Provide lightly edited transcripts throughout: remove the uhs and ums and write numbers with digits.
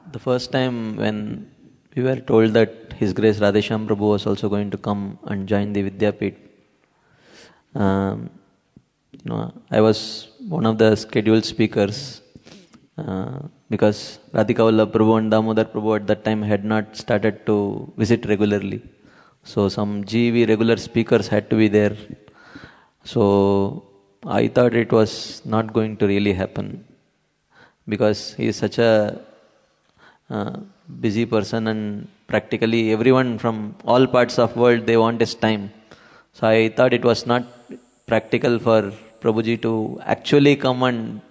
The first time when we were told that His Grace Radheshyam Prabhu was also going to come and join the Vidyapit, I was one of the scheduled speakers because Radhika Vallabh Prabhu and Damodar Prabhu at that time had not started to visit regularly. So some GV regular speakers had to be there. So I thought it was not going to really happen because he is such a busy person, and practically everyone from all parts of world, they want his time. So I thought it was not practical for Prabhuji to actually come and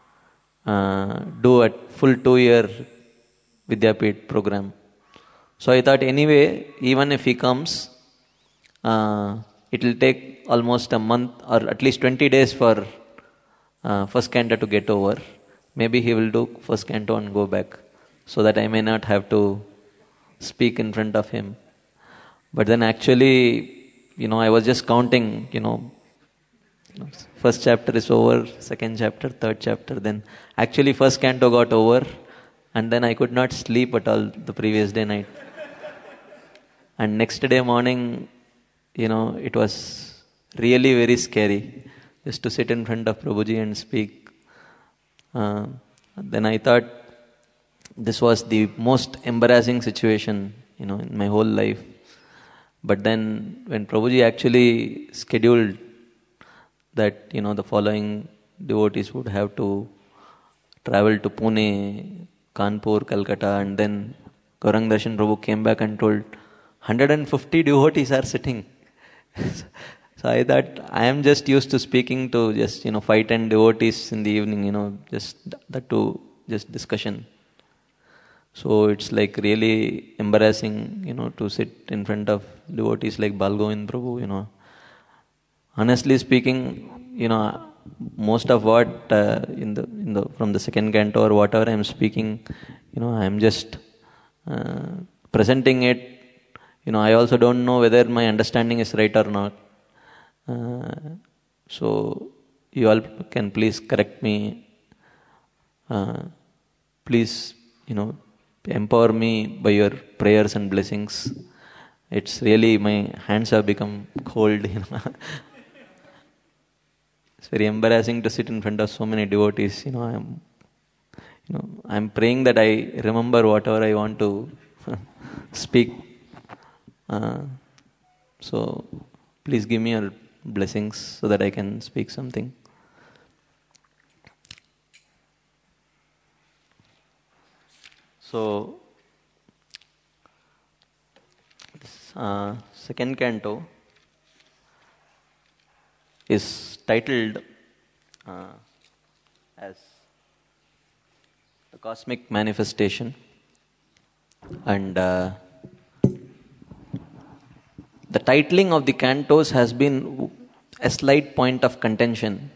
do a full 2-year Vidyapit program. So I thought anyway, even if he comes, it will take almost a month or at least 20 days for first canto to get over. Maybe he will do first canto and go back, so that I may not have to speak in front of him. But then actually, I was just counting, first chapter is over, second chapter, third chapter. Then actually first canto got over, and then I could not sleep at all the previous day night. And next day morning, it was really very scary just to sit in front of Prabhuji and speak. Then I thought this was the most embarrassing situation, in my whole life. But then when Prabhuji actually scheduled that, the following devotees would have to travel to Pune, Kanpur, Calcutta, and then Gaurang Darshan Prabhu came back and told 150 devotees are sitting. So I thought, I am just used to speaking to just, 5-10 devotees in the evening, just discussion. So it's like really embarrassing, to sit in front of devotees like Balgovind Prabhu, Honestly speaking, most of what from the second canto or whatever I am speaking, I am just presenting it. I also don't know whether my understanding is right or not. So you all can please correct me. Please, empower me by your prayers and blessings. It's really, my hands have become cold. It's very embarrassing to sit in front of so many devotees. I'm praying that I remember whatever I want to speak. So please give me your blessings so that I can speak something. So, this second canto is titled as The Cosmic Manifestation, and the titling of the cantos has been a slight point of contention.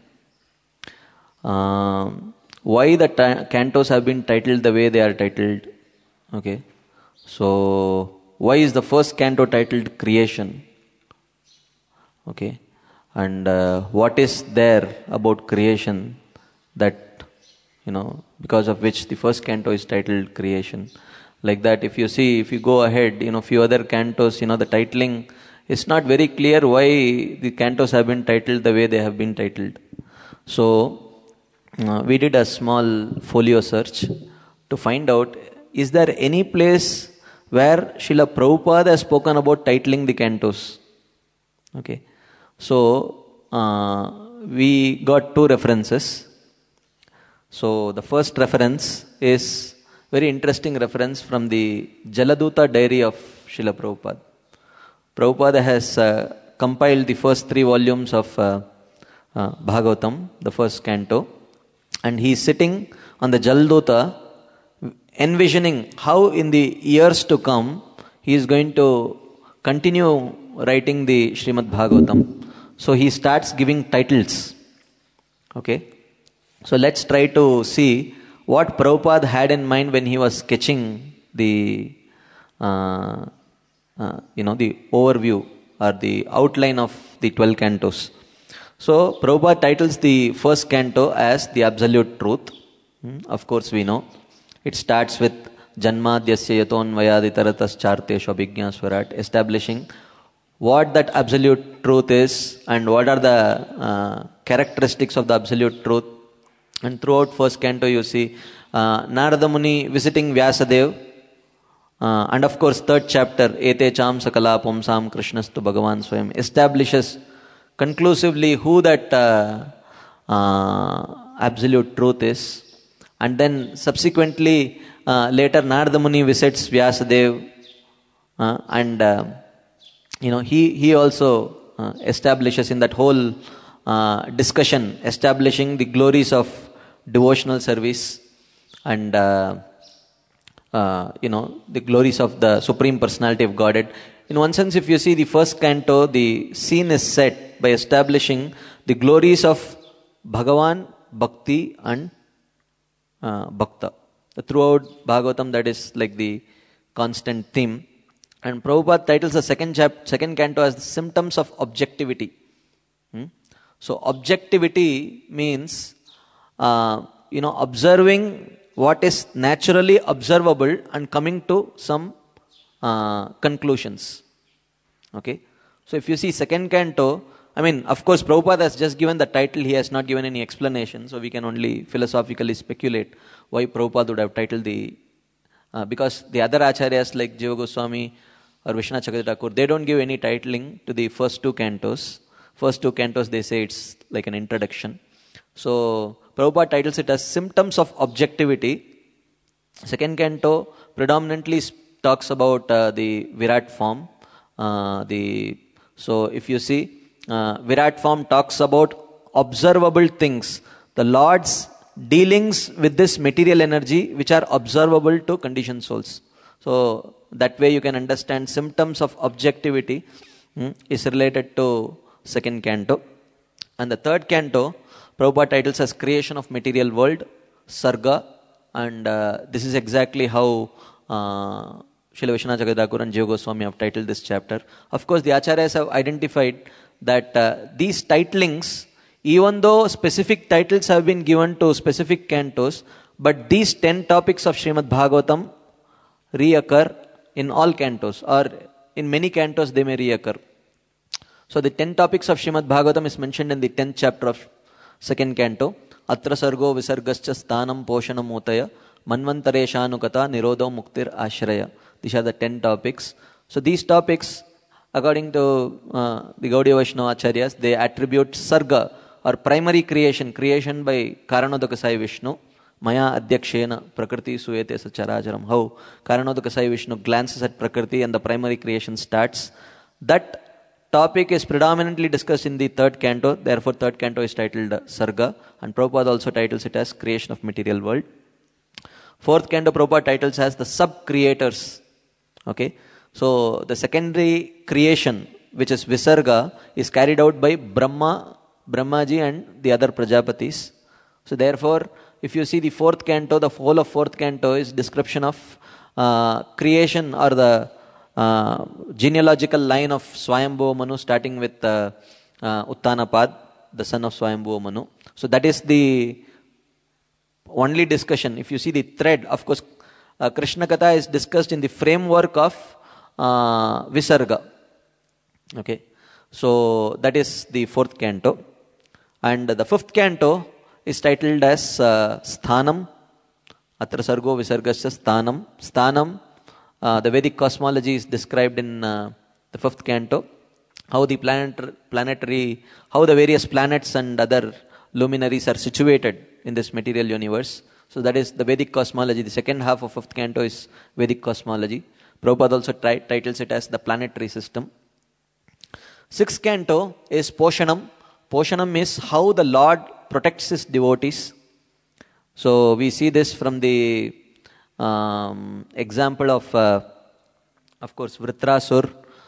Why the cantos have been titled the way they are titled? Okay, so why is the first canto titled Creation? Okay, and what is there about creation that, because of which the first canto is titled Creation? Like that, if you go ahead, few other cantos, the titling is not very clear why the cantos have been titled the way they have been titled. So we did a small folio search to find out, is there any place where Srila Prabhupada has spoken about titling the cantos? Okay, so we got 2 references. So the first reference is very interesting reference from the Jaladuta diary of Srila Prabhupada. Prabhupada has compiled the first 3 volumes of Bhagavatam, the first canto, and he is sitting on the Jaladuta, envisioning how in the years to come he is going to continue writing the Srimad Bhagavatam. So he starts giving titles. Okay, so let's try to see what Prabhupada had in mind when he was sketching the the overview or the outline of the 12 cantos. So Prabhupada titles the first canto as The Absolute Truth. Of course we know. It starts with Janmadyasya yatonvayaditarataschaarteshu abhijñasvarat, establishing what that absolute truth is and what are the characteristics of the absolute truth. And throughout first canto you see Narada Muni visiting Vyasadev, and of course third chapter, Ete Cham Sakala Pumsam Krishnastu Bhagavan Swayam, establishes conclusively who that absolute truth is. And then subsequently later Narada Muni visits Vyasadev, and he also establishes in that whole discussion, establishing the glories of devotional service and the glories of the Supreme Personality of Godhead. In one sense, if you see the first canto, the scene is set by establishing the glories of Bhagavan, Bhakti and Bhakta. Throughout Bhagavatam, that is like the constant theme. And Prabhupada titles the second canto as the symptoms of objectivity. So objectivity means observing what is naturally observable and coming to some conclusions. Okay. So if you see second canto, of course Prabhupada has just given the title, he has not given any explanation, so we can only philosophically speculate why Prabhupada would have titled because the other acharyas like Jiva Goswami or Vishwanath Chakravarti Thakur, they don't give any titling to the first two cantos. First two cantos, they say it's like an introduction. So Prabhupada titles it as Symptoms of Objectivity. Second canto predominantly talks about the Virat form. So if you see, Virat form talks about observable things, the Lord's dealings with this material energy which are observable to conditioned souls. So that way you can understand symptoms of objectivity is related to second canto. And the third canto, Prabhupada titles as Creation of Material World, Sarga, and this is exactly how Srila Vishwanath Chakravarti Thakur and Jiva Goswami have titled this chapter. Of course, the acharyas have identified that these titlings, even though specific titles have been given to specific cantos, but these 10 topics of Srimad Bhagavatam reoccur in all cantos, or in many cantos they may reoccur. So the 10 topics of Srimad Bhagavatam is mentioned in the 10th chapter of second canto. Atra sargo visargascha sthanam poshanam utaya manvantareshanukata nirodho muktir ashraya. These are the 10 topics. So these topics, according to the Gaudiya Vaishnava Acharyas, they attribute sarga or primary creation by Karanodaka Sai Vishnu. Maya adhyakshena prakriti suyate sacharajaram. How Karanodaka Sai Vishnu glances at prakriti and the primary creation starts. That topic is predominantly discussed in the third canto. Therefore, third canto is titled Sarga, and Prabhupada also titles it as Creation of Material World. Fourth canto, Prabhupada titles as the sub-creators. Okay, so the secondary creation, which is Visarga, is carried out by Brahmaji and the other Prajapatis. So therefore, if you see the fourth canto, the whole of fourth canto is description of creation or the genealogical line of Swayambhuva Manu, starting with Uttanapad, the son of Swayambhuva Manu. So that is the only discussion. If you see the thread, of course, Krishna Katha is discussed in the framework of Visarga. Okay, so that is the fourth canto. And the fifth canto is titled as Sthanam. Atra sargo visargasya sthanam. Sthanam, the Vedic cosmology is described in the fifth canto. How the how the various planets and other luminaries are situated in this material universe. So that is the Vedic cosmology. The second half of fifth canto is Vedic cosmology. Prabhupada also titles it as the planetary system. Sixth canto is Poshanam. Poshanam is how the Lord protects his devotees. So we see this from the example of course, Vritrasur,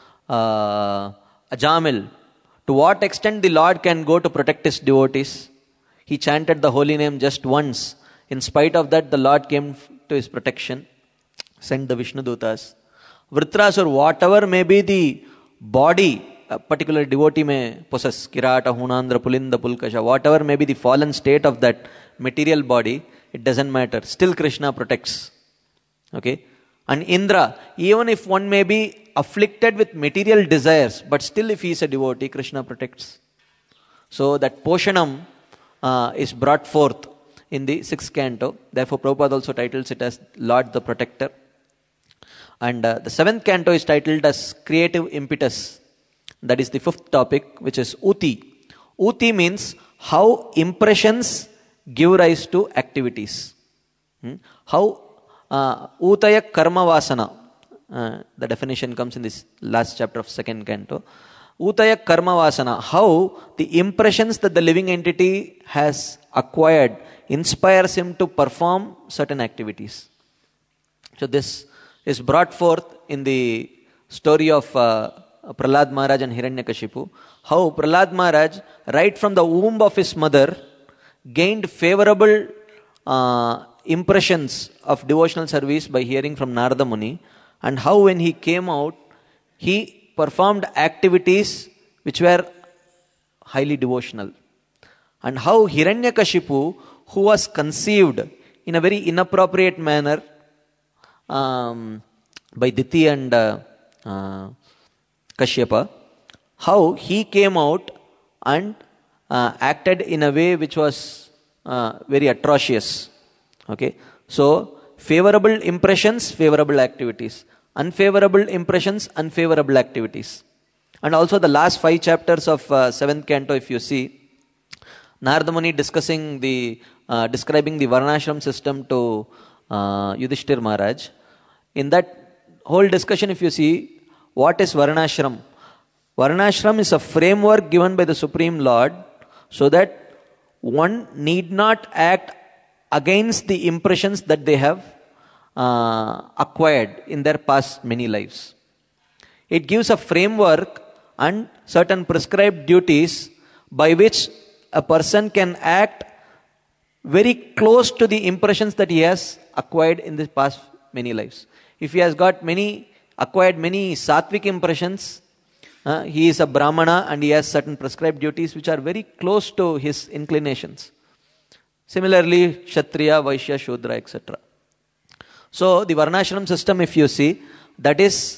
Ajamil. To what extent the Lord can go to protect his devotees? He chanted the holy name just once. In spite of that, the Lord came to his protection, sent the Vishnu Dutas. Vritrasur, whatever may be the body a particular devotee may possess, Kirata, Hunandra, Pulinda, Pulkasha, whatever may be the fallen state of that material body, it doesn't matter. Still Krishna protects. Okay. And Indra, even if one may be afflicted with material desires, but still if he is a devotee, Krishna protects. So that Poshanam is brought forth in the 6th canto. Therefore, Prabhupada also titles it as Lord the Protector. And the 7th canto is titled as Creative Impetus. That is the 5th topic, which is Uti. Uti means how impressions give rise to activities. How Utaya Karma Vasana. The definition comes in this last chapter of 2nd canto. Utaya Karma Vasana. How the impressions that the living entity has acquired inspires him to perform certain activities. So this is brought forth in the story of Prahlad Maharaj and Hiranyakashipu. How Prahlad Maharaj, right from the womb of his mother, gained favorable impressions of devotional service by hearing from Narada Muni, and how when he came out, he performed activities which were highly devotional. And how Hiranyakashipu, who was conceived in a very inappropriate manner by Diti and Kashyapa, how he came out and acted in a way which was very atrocious. Okay, so favorable impressions, favorable activities. Unfavorable impressions, unfavorable activities. And also the last 5 chapters of 7th canto, if you see, Narada Muni describing the Varnashram system to Yudhishthir Maharaj. In that whole discussion, if you see, what is Varnashram? Varnashram is a framework given by the Supreme Lord so that one need not act against the impressions that they have acquired in their past many lives. It gives a framework and certain prescribed duties by which a person can act very close to the impressions that he has acquired in the past many lives. If he has got acquired many sattvic impressions, he is a Brahmana and he has certain prescribed duties which are very close to his inclinations. Similarly, Kshatriya, Vaishya, Shudra, etc. So the Varnashram system, if you see, that is,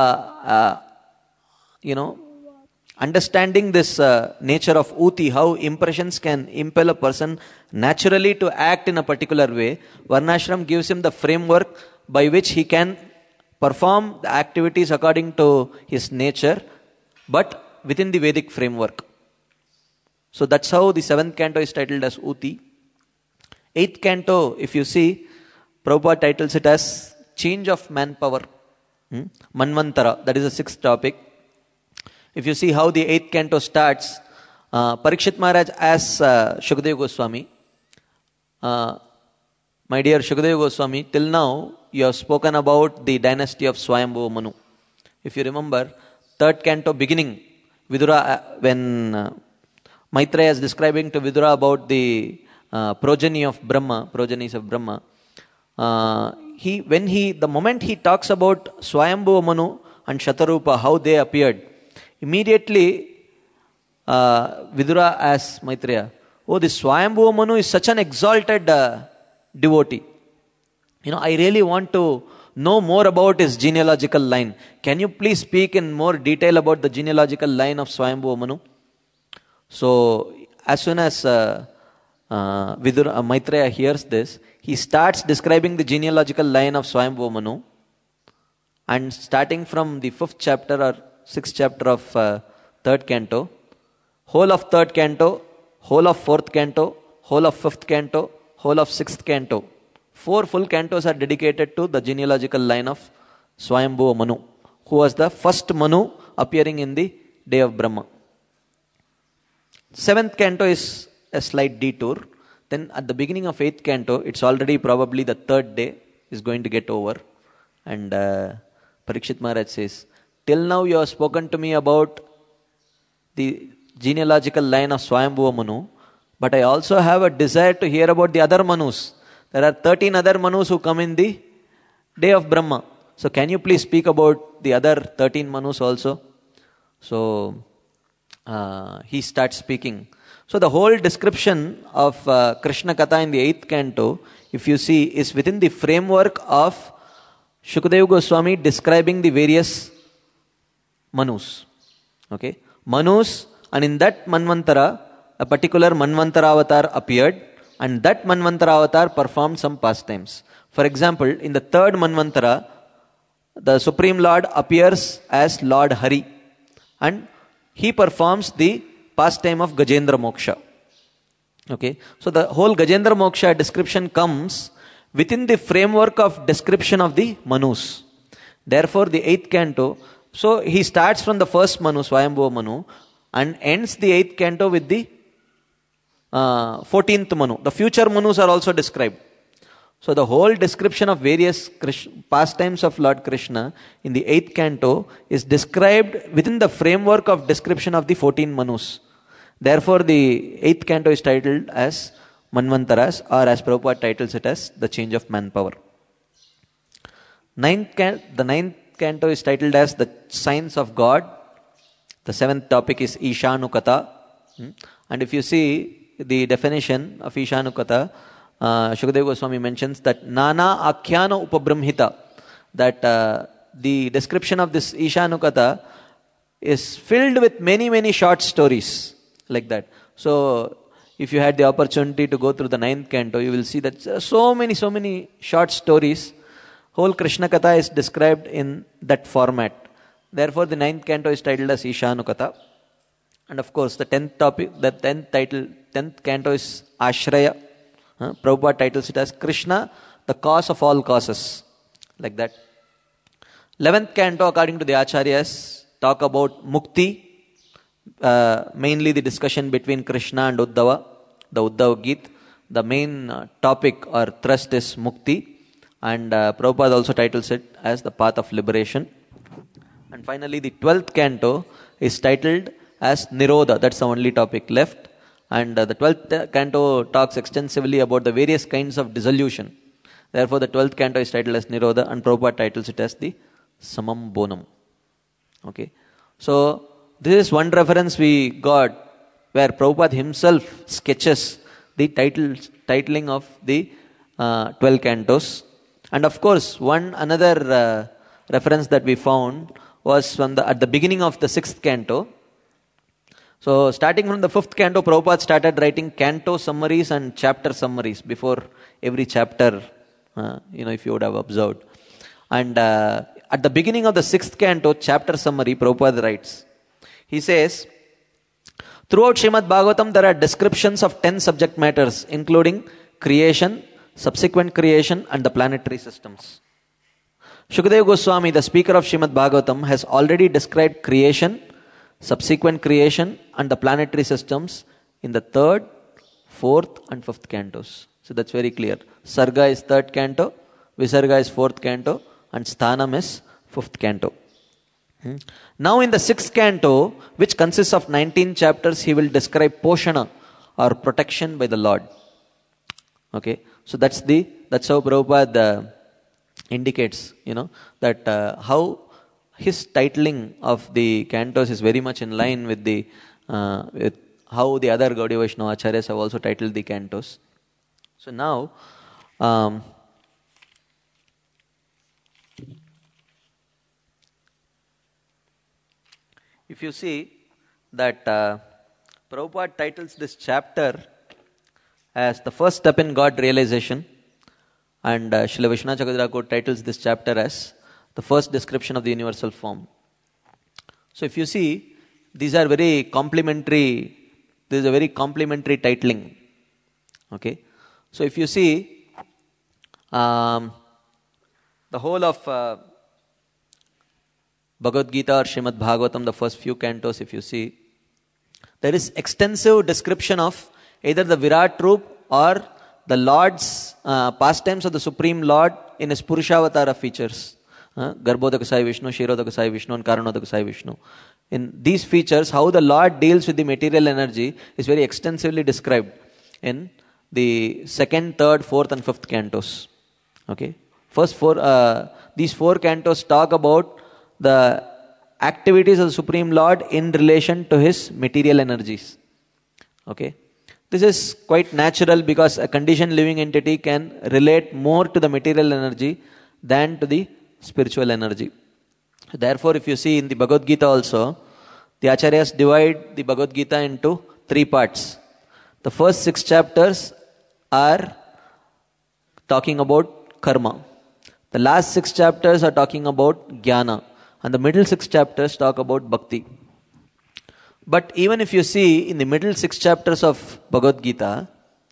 understanding this nature of Uti, how impressions can impel a person naturally to act in a particular way. Varnashram gives him the framework by which he can perform the activities according to his nature, but within the Vedic framework. So that's how the 7th canto is titled as Uti. 8th canto, if you see, Prabhupada titles it as Change of Manpower. Manvantara, that is the 6th topic. If you see how the 8th canto starts, Parikshit Maharaj asks Shukadeva Goswami, my dear Shukadeva Goswami, till now you have spoken about the dynasty of Swayambhuva Manu. If you remember, 3rd canto beginning, Vidura, when Maitreya is describing to Vidura about the progenies of Brahma, the moment he talks about Swayambhuva Manu and Shatarupa, how they appeared, immediately Vidura asks Maitreya, oh, this Swayambhuva Manu is such an exalted devotee. I really want to know more about his genealogical line. Can you please speak in more detail about the genealogical line of Swayambhuva Manu? So, as soon as Maitreya hears this, he starts describing the genealogical line of Swayambhuva Manu, and starting from the 5th chapter or 6th chapter of 3rd canto, whole of 3rd canto, whole of 4th canto, whole of 5th canto, whole of 6th canto. 4 full cantos are dedicated to the genealogical line of Swayambhuva Manu, who was the first Manu appearing in the day of Brahma. 7th canto is a slight detour. Then at the beginning of 8th canto, it's already probably the 3rd day is going to get over. And Parikshit Maharaj says, till now you have spoken to me about the genealogical line of Swayambhuva Manu, but I also have a desire to hear about the other Manus. There are 13 other Manus who come in the day of Brahma. So can you please speak about the other 13 Manus also? So he starts speaking. So the whole description of Krishna Katha in the 8th canto, if you see, is within the framework of Shukadeva Goswami describing the various Manus. Okay, Manus, and in that Manvantara, a particular Manvantara avatar appeared, and that Manvantara avatar performed some pastimes. For example, in the third Manvantara, the Supreme Lord appears as Lord Hari, and he performs the pastime of Gajendra Moksha. Okay, so the whole Gajendra Moksha description comes within the framework of description of the Manus. Therefore, the 8th canto, so he starts from the first Manu, Swayambhuva Manu, and ends the 8th canto with the 14th Manu. The future Manus are also described. So the whole description of various pastimes of Lord Krishna in the 8th canto is described within the framework of description of the 14 Manus. Therefore, the 8th canto is titled as Manvantaras, or as Prabhupada titles it as the change of manpower. The 9th canto is titled as the signs of God. The 7th topic is Ishanukata. And if you see the definition of Ishanukata, Shukadeva Goswami mentions that Nana Akhyana Upabrahmhita, that the description of this Ishanukata is filled with many, many short stories like that. So, if you had the opportunity to go through the 9th canto, you will see that so many short stories. Whole Krishna Katha is described in that format. Therefore, the 9th canto is titled as Ishanukata. And of course, the 10th topic, the 10th canto is Ashraya. Prabhupada titles it as Krishna, the cause of all causes. Like that. 11th canto, according to the Acharyas, talk about Mukti. Mainly the discussion between Krishna and Uddhava, the Uddhava Geet. The main topic or thrust is Mukti, and Prabhupada also titles it as the path of liberation. And finally, the 12th canto is titled as Nirodha. That's the only topic left. And the 12th canto talks extensively about the various kinds of dissolution. Therefore, the 12th canto is titled as Nirodha, and Prabhupada titles it as the Samam Bonam. Okay, so this is one reference we got where Prabhupada himself sketches the titling of the 12 cantos. And of course, another reference that we found was from at the beginning of the 6th canto. So, starting from the 5th canto, Prabhupada started writing canto summaries and chapter summaries before every chapter, if you would have observed. And at the beginning of the 6th canto, chapter summary, Prabhupada writes, he says, throughout Srimad Bhagavatam, there are descriptions of 10 subject matters, including creation, subsequent creation, and the planetary systems. Shukadeva Goswami, the speaker of Srimad Bhagavatam, has already described creation, subsequent creation, and the planetary systems in the 3rd, 4th, and 5th cantos. So that's very clear. Sarga is 3rd canto, Visarga is 4th canto, and Sthanam is 5th canto. Now in the 6th canto, which consists of 19 chapters, he will describe Poshana, or protection by the Lord. Okay, so that's how Prabhupada indicates, that how his titling of the cantos is very much in line with with how the other Gaudiya Vaishnava Acharyas have also titled the cantos. So now, if you see that Prabhupada titles this chapter as the first step in God realization, and Srila Vishwanath Chakravarti titles this chapter as the first description of the universal form. So if you see, these are very complementary. This is a very complementary titling. Okay, so if you see the whole of Bhagavad Gita or Srimad Bhagavatam, the first few cantos, if you see, there is extensive description of either the Virat Roop or the Lord's pastimes of the Supreme Lord in his Purushavatara features. Garbhodaka Sai Vishnu, Kshirodaka Sai Vishnu, and Karanodaka Sai Vishnu. In these features, how the Lord deals with the material energy is very extensively described in the 2nd, 3rd, 4th, and 5th cantos. Okay, these 4 cantos talk about the activities of the Supreme Lord in relation to his material energies. Okay, this is quite natural because a conditioned living entity can relate more to the material energy than to the spiritual energy. Therefore, if you see in the Bhagavad Gita also, the Acharyas divide the Bhagavad Gita into 3 parts. The first 6 chapters are talking about karma. The last 6 chapters are talking about jnana. And the middle 6 chapters talk about bhakti. But even if you see in the middle 6 chapters of Bhagavad Gita,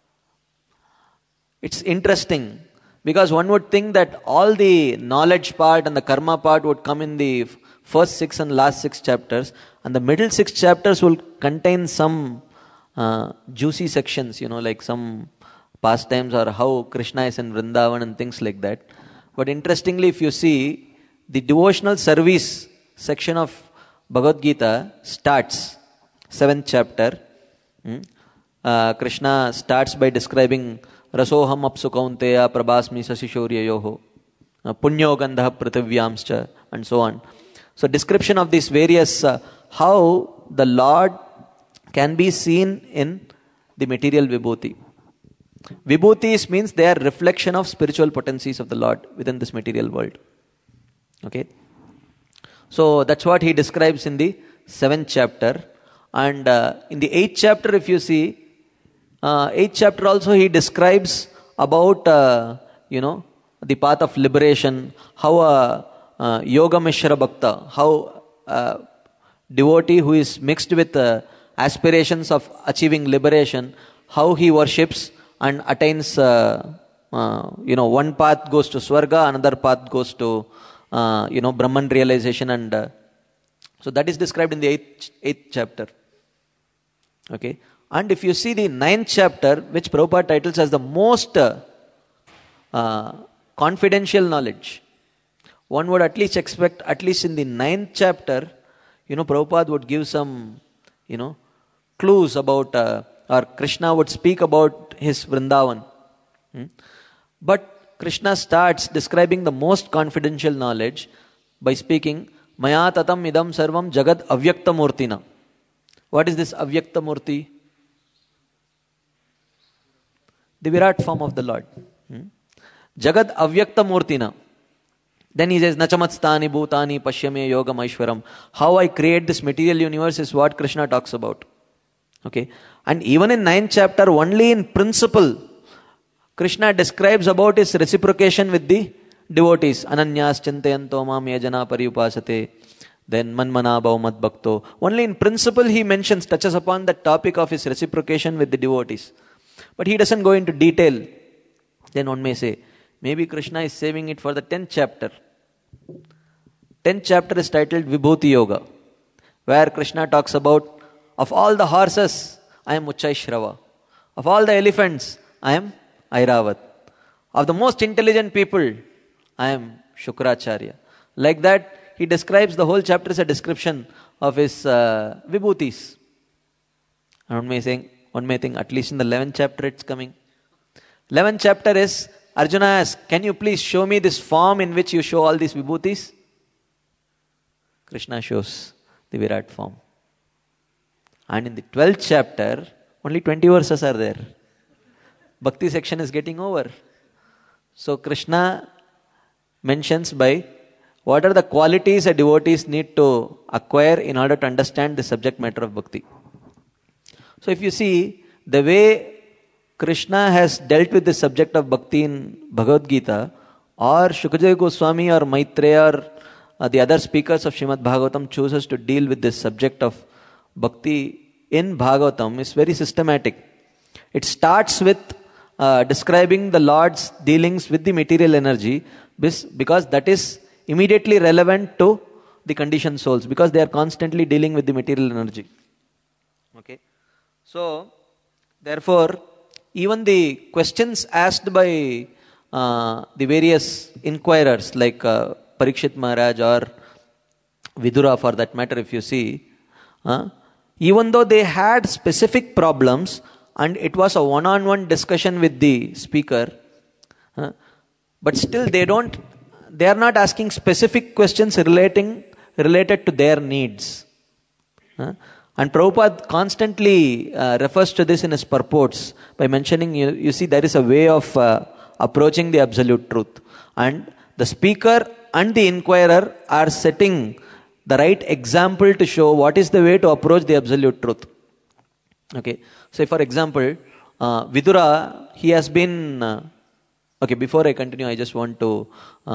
it's interesting because one would think that all the knowledge part and the karma part would come in the first 6 and last 6 chapters, and the middle 6 chapters will contain some juicy sections, like some pastimes or how Krishna is in Vrindavan and things like that. But interestingly, if you see, the devotional service section of Bhagavad Gita starts 7th chapter. Krishna starts by describing Rasoham apsu kaunteya prabhasmi sasishoryayoho punyo gandha prativyamscha and so on. So description of these various how the Lord can be seen in the material vibhuti. Vibhutis means they are reflection of spiritual potencies of the Lord within this material world. Okay. So that's what he describes in the 7th chapter. And in the 8th chapter, if you see, 8th chapter also he describes about, the path of liberation, how a yoga mishra bhakta, how a devotee who is mixed with aspirations of achieving liberation, how he worships and attains, one path goes to Swarga, another path goes to, Brahman realization. And so that is described in the 8th chapter. Okay. And if you see the 9th chapter, which Prabhupada titles as the most confidential knowledge, one would at least expect, at least in the 9th chapter, Prabhupada would give some, clues about, or Krishna would speak about his Vrindavan. But Krishna starts describing the most confidential knowledge by speaking, Maya tatam idam sarvam jagad avyakta murtina. What is this avyakta murti? The Virat form of the Lord. Jagad avyakta murtina. Then he says, Nachamatstani bhutani pashyame yogam aishwaram. How I create this material universe is what Krishna talks about. Okay. And even in 9th chapter, only in principle, Krishna describes about his reciprocation with the devotees. Ananyas chintayanto mam yajana pariyupasate. Then manmana bhav bhakto. Only in principle he touches upon the topic of his reciprocation with the devotees. But he doesn't go into detail. Then one may say, maybe Krishna is saving it for the 10th chapter. 10th chapter is titled Vibhuti Yoga, where Krishna talks about, of all the horses, I am Uchchaishrava. Of all the elephants, I am Airavat. Of the most intelligent people, I am Shukracharya. Like that, he describes the whole chapter as a description of his vibhutis. And one may think, at least in the 11th chapter it's coming. 11th chapter is, Arjuna asks, can you please show me this form in which you show all these vibhutis? Krishna shows the Virat form. And in the 12th chapter, only 20 verses are there. Bhakti section is getting over. So Krishna mentions by what are the qualities a devotees need to acquire in order to understand the subject matter of bhakti. So if you see the way Krishna has dealt with the subject of bhakti in Bhagavad Gita, or Shukadeva Goswami or Maitreya or the other speakers of Srimad Bhagavatam chooses to deal with this subject of bhakti in Bhagavatam, is very systematic. It starts with describing the Lord's dealings with the material energy, because that is immediately relevant to the conditioned souls, because they are constantly dealing with the material energy. Okay. So, therefore, even the questions asked by the various inquirers like Parikshit Maharaj or Vidura for that matter, if you see, even though they had specific problems and it was a one-on-one discussion with the speaker, but still they are not asking specific questions related to their needs. And Prabhupada constantly refers to this in his purports by mentioning, you see, there is a way of approaching the absolute truth. And the speaker and the inquirer are setting the right example to show what is the way to approach the absolute truth. Okay. So, for example, Vidura, he has been. Okay, before I continue, I just want to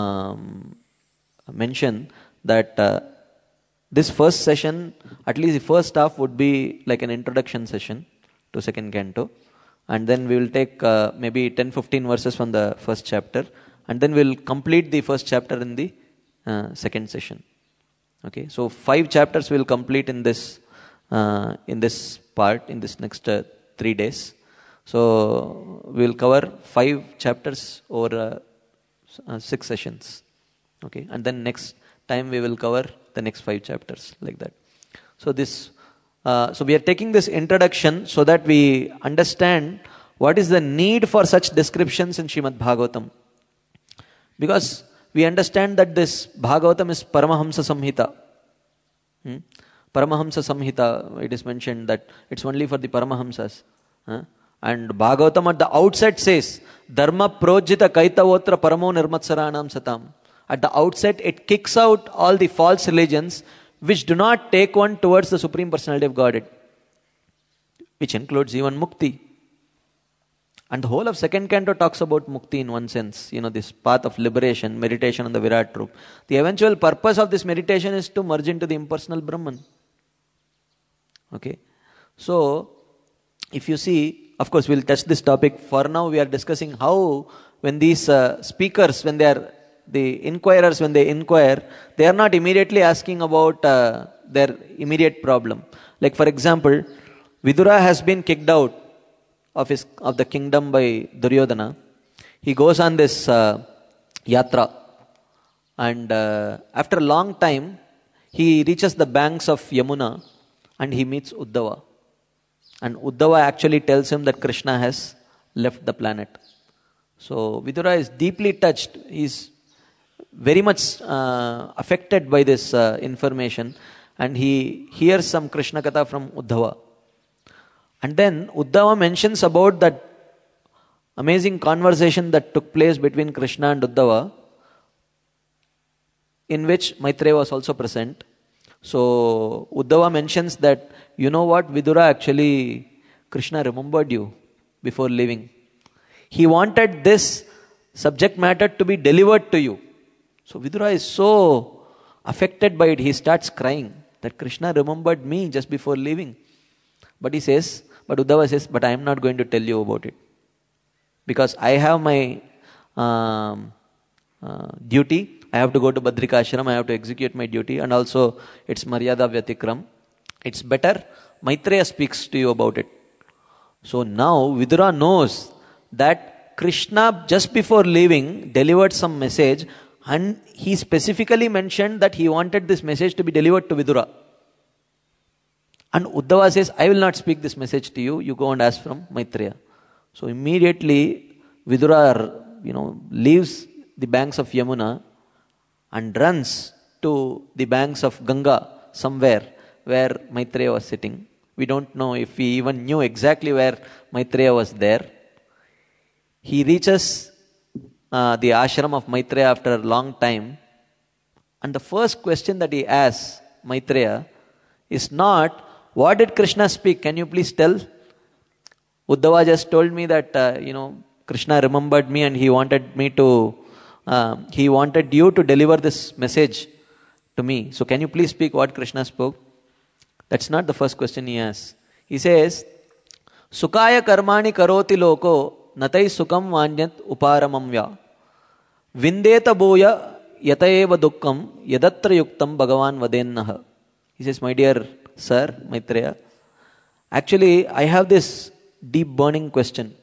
mention that this first session, at least the first half, would be like an introduction session to second canto. And then we will take maybe 10-15 verses from the first chapter. And then we'll complete the first chapter in the second session. Okay, so 5 chapters we'll complete in this part, in this next 3 days. So we'll cover 5 chapters over 6 sessions. Okay, and then next time we will cover the next 5 chapters, like that. So so we are taking this introduction so that we understand what is the need for such descriptions in Srimad Bhagavatam. Because we understand that this Bhagavatam is Paramahamsa Samhita. Paramahamsa Samhita, it is mentioned that it's only for the Paramahamsas. And Bhagavatam at the outset says, Dharma projita kaitavotra paramo nirmatsaranam satam. At the outset, it kicks out all the false religions which do not take one towards the Supreme Personality of Godhead, which includes even Mukti. And the whole of second canto talks about Mukti in one sense, this path of liberation, meditation on the Virat Rup. The eventual purpose of this meditation is to merge into the impersonal Brahman. Okay. So, if you see, of course, we'll touch this topic. For now, we are discussing how when these speakers, the inquirers, when they inquire, they are not immediately asking about their immediate problem. Like, for example, Vidura has been kicked out of the kingdom by Duryodhana. He goes on this yatra, and after a long time, he reaches the banks of Yamuna, and he meets Uddhava. And Uddhava actually tells him that Krishna has left the planet. So Vidura is deeply touched. He's very much affected by this information, and he hears some Krishna Katha from Uddhava. And then Uddhava mentions about that amazing conversation that took place between Krishna and Uddhava, in which Maitreya was also present. So Uddhava mentions that, you know what, Vidura, actually Krishna remembered you before leaving. He wanted this subject matter to be delivered to you. So Vidura is so affected by it, he starts crying that Krishna remembered me just before leaving. But Uddhava says, but I am not going to tell you about it. Because I have my duty. I have to go to Badrika Ashram, I have to execute my duty, and also it's Maryada Vyatikram. It's better Maitreya speaks to you about it. So now Vidura knows that Krishna just before leaving delivered some message, and he specifically mentioned that he wanted this message to be delivered to Vidura. And Uddhava says, I will not speak this message to you, you go and ask from Maitreya. So immediately Vidura, leaves the banks of Yamuna and runs to the banks of Ganga, somewhere where Maitreya was sitting. We don't know if he even knew exactly where Maitreya was there. He reaches the ashram of Maitreya after a long time, and the first question that he asks Maitreya is not, what did Krishna speak? Can you please tell? Uddhava just told me that, Krishna remembered me and he wanted you to deliver this message to me. So can you please speak what Krishna spoke? That's not the first question he asks. He says, Sukaya karmani karoti loko natai sukam vanyat uparamamvya vindeta boya yataeva dukkam yadatra yuktam bhagavan vadennaha. He says, my dear Sir, Maitreya, actually I have this deep burning question.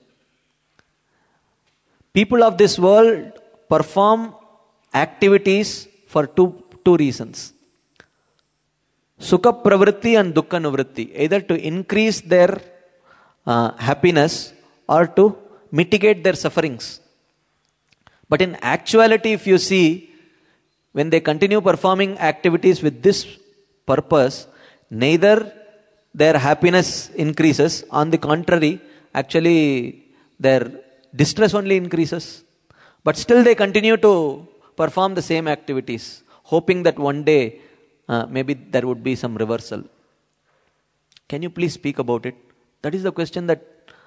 People of this world perform activities for two reasons. Sukha pravritti and dukkha nivritti. Either to increase their happiness or to mitigate their sufferings. But in actuality, if you see, when they continue performing activities with this purpose, neither their happiness increases. On the contrary, actually their distress only increases. But still they continue to perform the same activities, hoping that one day maybe there would be some reversal. Can you please speak about it? That is the question that,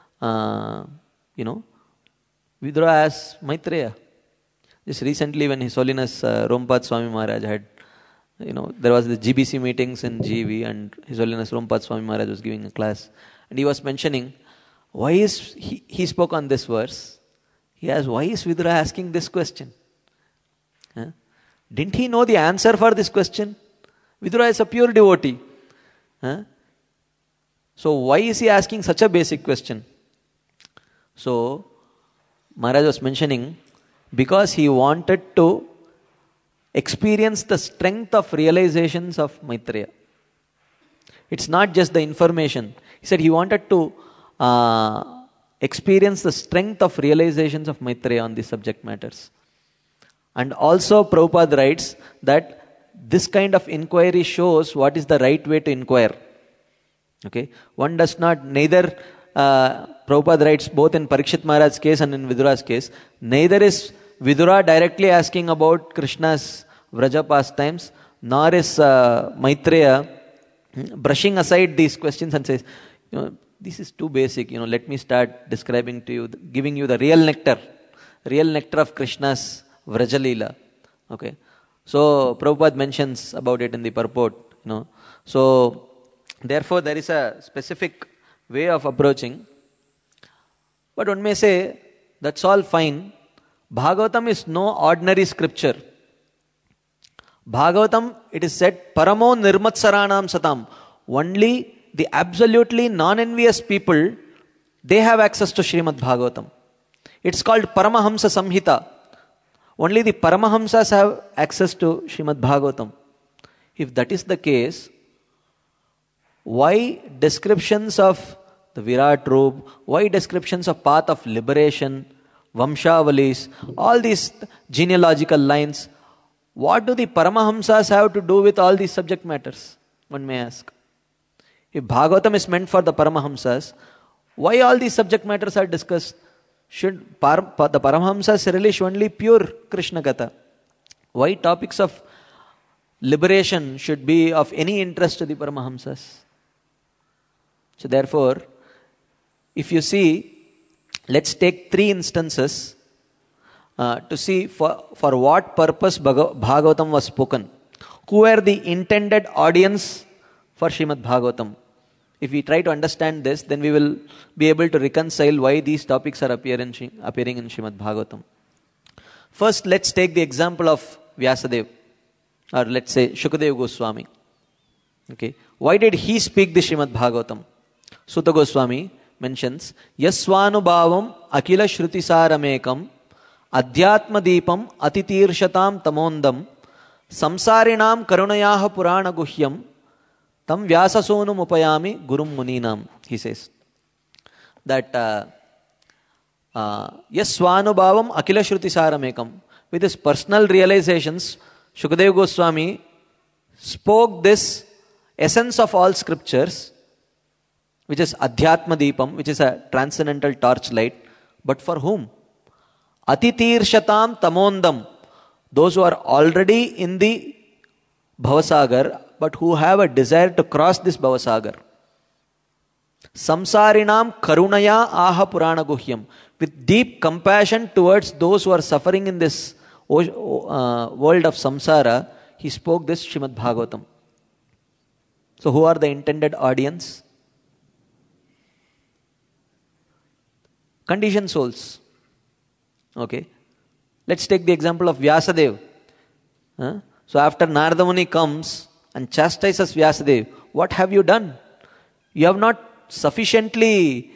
Vidura asked Maitreya. Just recently when His Holiness Rompad Swami Maharaj had, there was the GBC meetings in GV, and His Holiness Rompad Swami Maharaj was giving a class. And he was mentioning, why is, he spoke on this verse. He asked, why is Vidura asking this question? Didn't he know the answer for this question? Vidura is a pure devotee. So why is he asking such a basic question? So Maharaj was mentioning, because he wanted to experience the strength of realizations of Maitreya. It's not just the information. He said he wanted to experience the strength of realizations of Maitreya on these subject matters. And also Prabhupada writes that this kind of inquiry shows what is the right way to inquire. Okay, one does not, neither Prabhupada writes both in Parikshit Maharaj's case and in Vidura's case, neither is Vidura directly asking about Krishna's Vraja pastimes, nor is Maitreya brushing aside these questions and says, this is too basic, let me start describing to you, giving you the real nectar of Krishna's Vraja Leela. Okay, so Prabhupada mentions about it in the purport, So, therefore, there is a specific way of approaching. But one may say, that's all fine. Bhagavatam is no ordinary scripture. Bhagavatam, it is said, Paramo Nirmatsaranam Satam. Only the absolutely non-envious people, they have access to Srimad Bhagavatam. It's called Paramahamsa Samhita. Only the Paramahamsas have access to Srimad Bhagavatam. If that is the case, why descriptions of the Virat Roop, why descriptions of path of liberation, Vamshavalis, all these genealogical lines, what do the Paramahamsas have to do with all these subject matters? One may ask. If Bhagavatam is meant for the Paramahamsas, why all these subject matters are discussed? Should the Paramahamsas relish only pure Krishna Katha? Why topics of liberation should be of any interest to the Paramahamsas? So therefore, if you see, let's take 3 instances to see for what purpose Bhagavatam was spoken. Who were the intended audience for Srimad Bhagavatam? If we try to understand this, then we will be able to reconcile why these topics are appearing in Srimad Bhagavatam. First, let's take the example of Vyasadeva, or let's say Shukadeva Goswami. Okay, why did he speak the Srimad Bhagavatam? Sutta Goswami mentions, Yasvanubhavam Akila Shrutisaramekam Adhyatma Deepam Atitirshatam Tamondam Samsarinam Karunayaha Purana Guhyam Tam Vyasasonum Upayami Gurum Muninam. He says that Yasvanubhavam Akila Shrutisaramekam. With his personal realizations, Shukadeva Goswami spoke this essence of all scriptures, which is Adhyatma Deepam, which is a transcendental torchlight. But for whom? Atitirshatam Tamondam. Those who are already in the Bhavasagar, but who have a desire to cross this Bhavasagar. Samsarinam Karunaya Aha Purana Guhyam. With deep compassion towards those who are suffering in this world of samsara, he spoke this Srimad Bhagavatam. So who are the intended audience? Conditioned souls. Okay. Let's take the example of Vyasadeva. So after Narada Muni comes and chastises Vyasadeva, what have you done? You have not sufficiently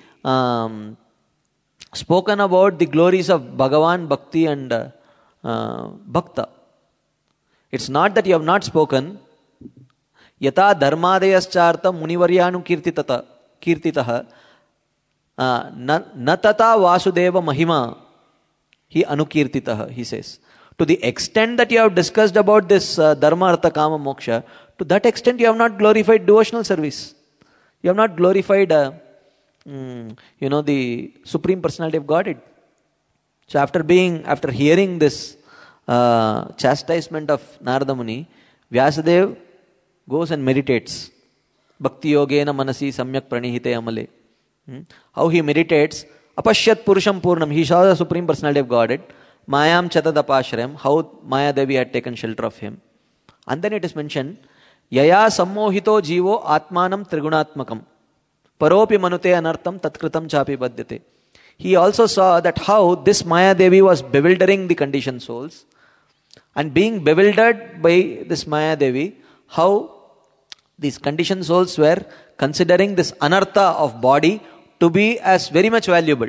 spoken about the glories of Bhagavan, Bhakti and Bhakta. It's not that you have not spoken. Yata dharmadayas-charta munivaryanu kirtitaha natata vasudeva mahima he anukirtitaha, he says. To the extent that you have discussed about this dharma, artha, kama, moksha, to that extent you have not glorified devotional service. You have not glorified the Supreme Personality of Godhead. So after hearing this chastisement of Narada Muni, Vyasadeva goes and meditates. Bhakti yogena manasi samyak pranihite amale. How he meditates, apashyat purusham purnam, he saw the Supreme Personality of Godhead, mayam chatadapashrayam, how Maya Devi had taken shelter of him. And then it is mentioned, yaya sammohito jivo atmanam trigunatmakam, paropi manute anartam tatkritam chapi badyate. He also saw that how this Maya Devi was bewildering the conditioned souls, and being bewildered by this Maya Devi, how these conditioned souls were considering this anartha of body to be as very much valuable.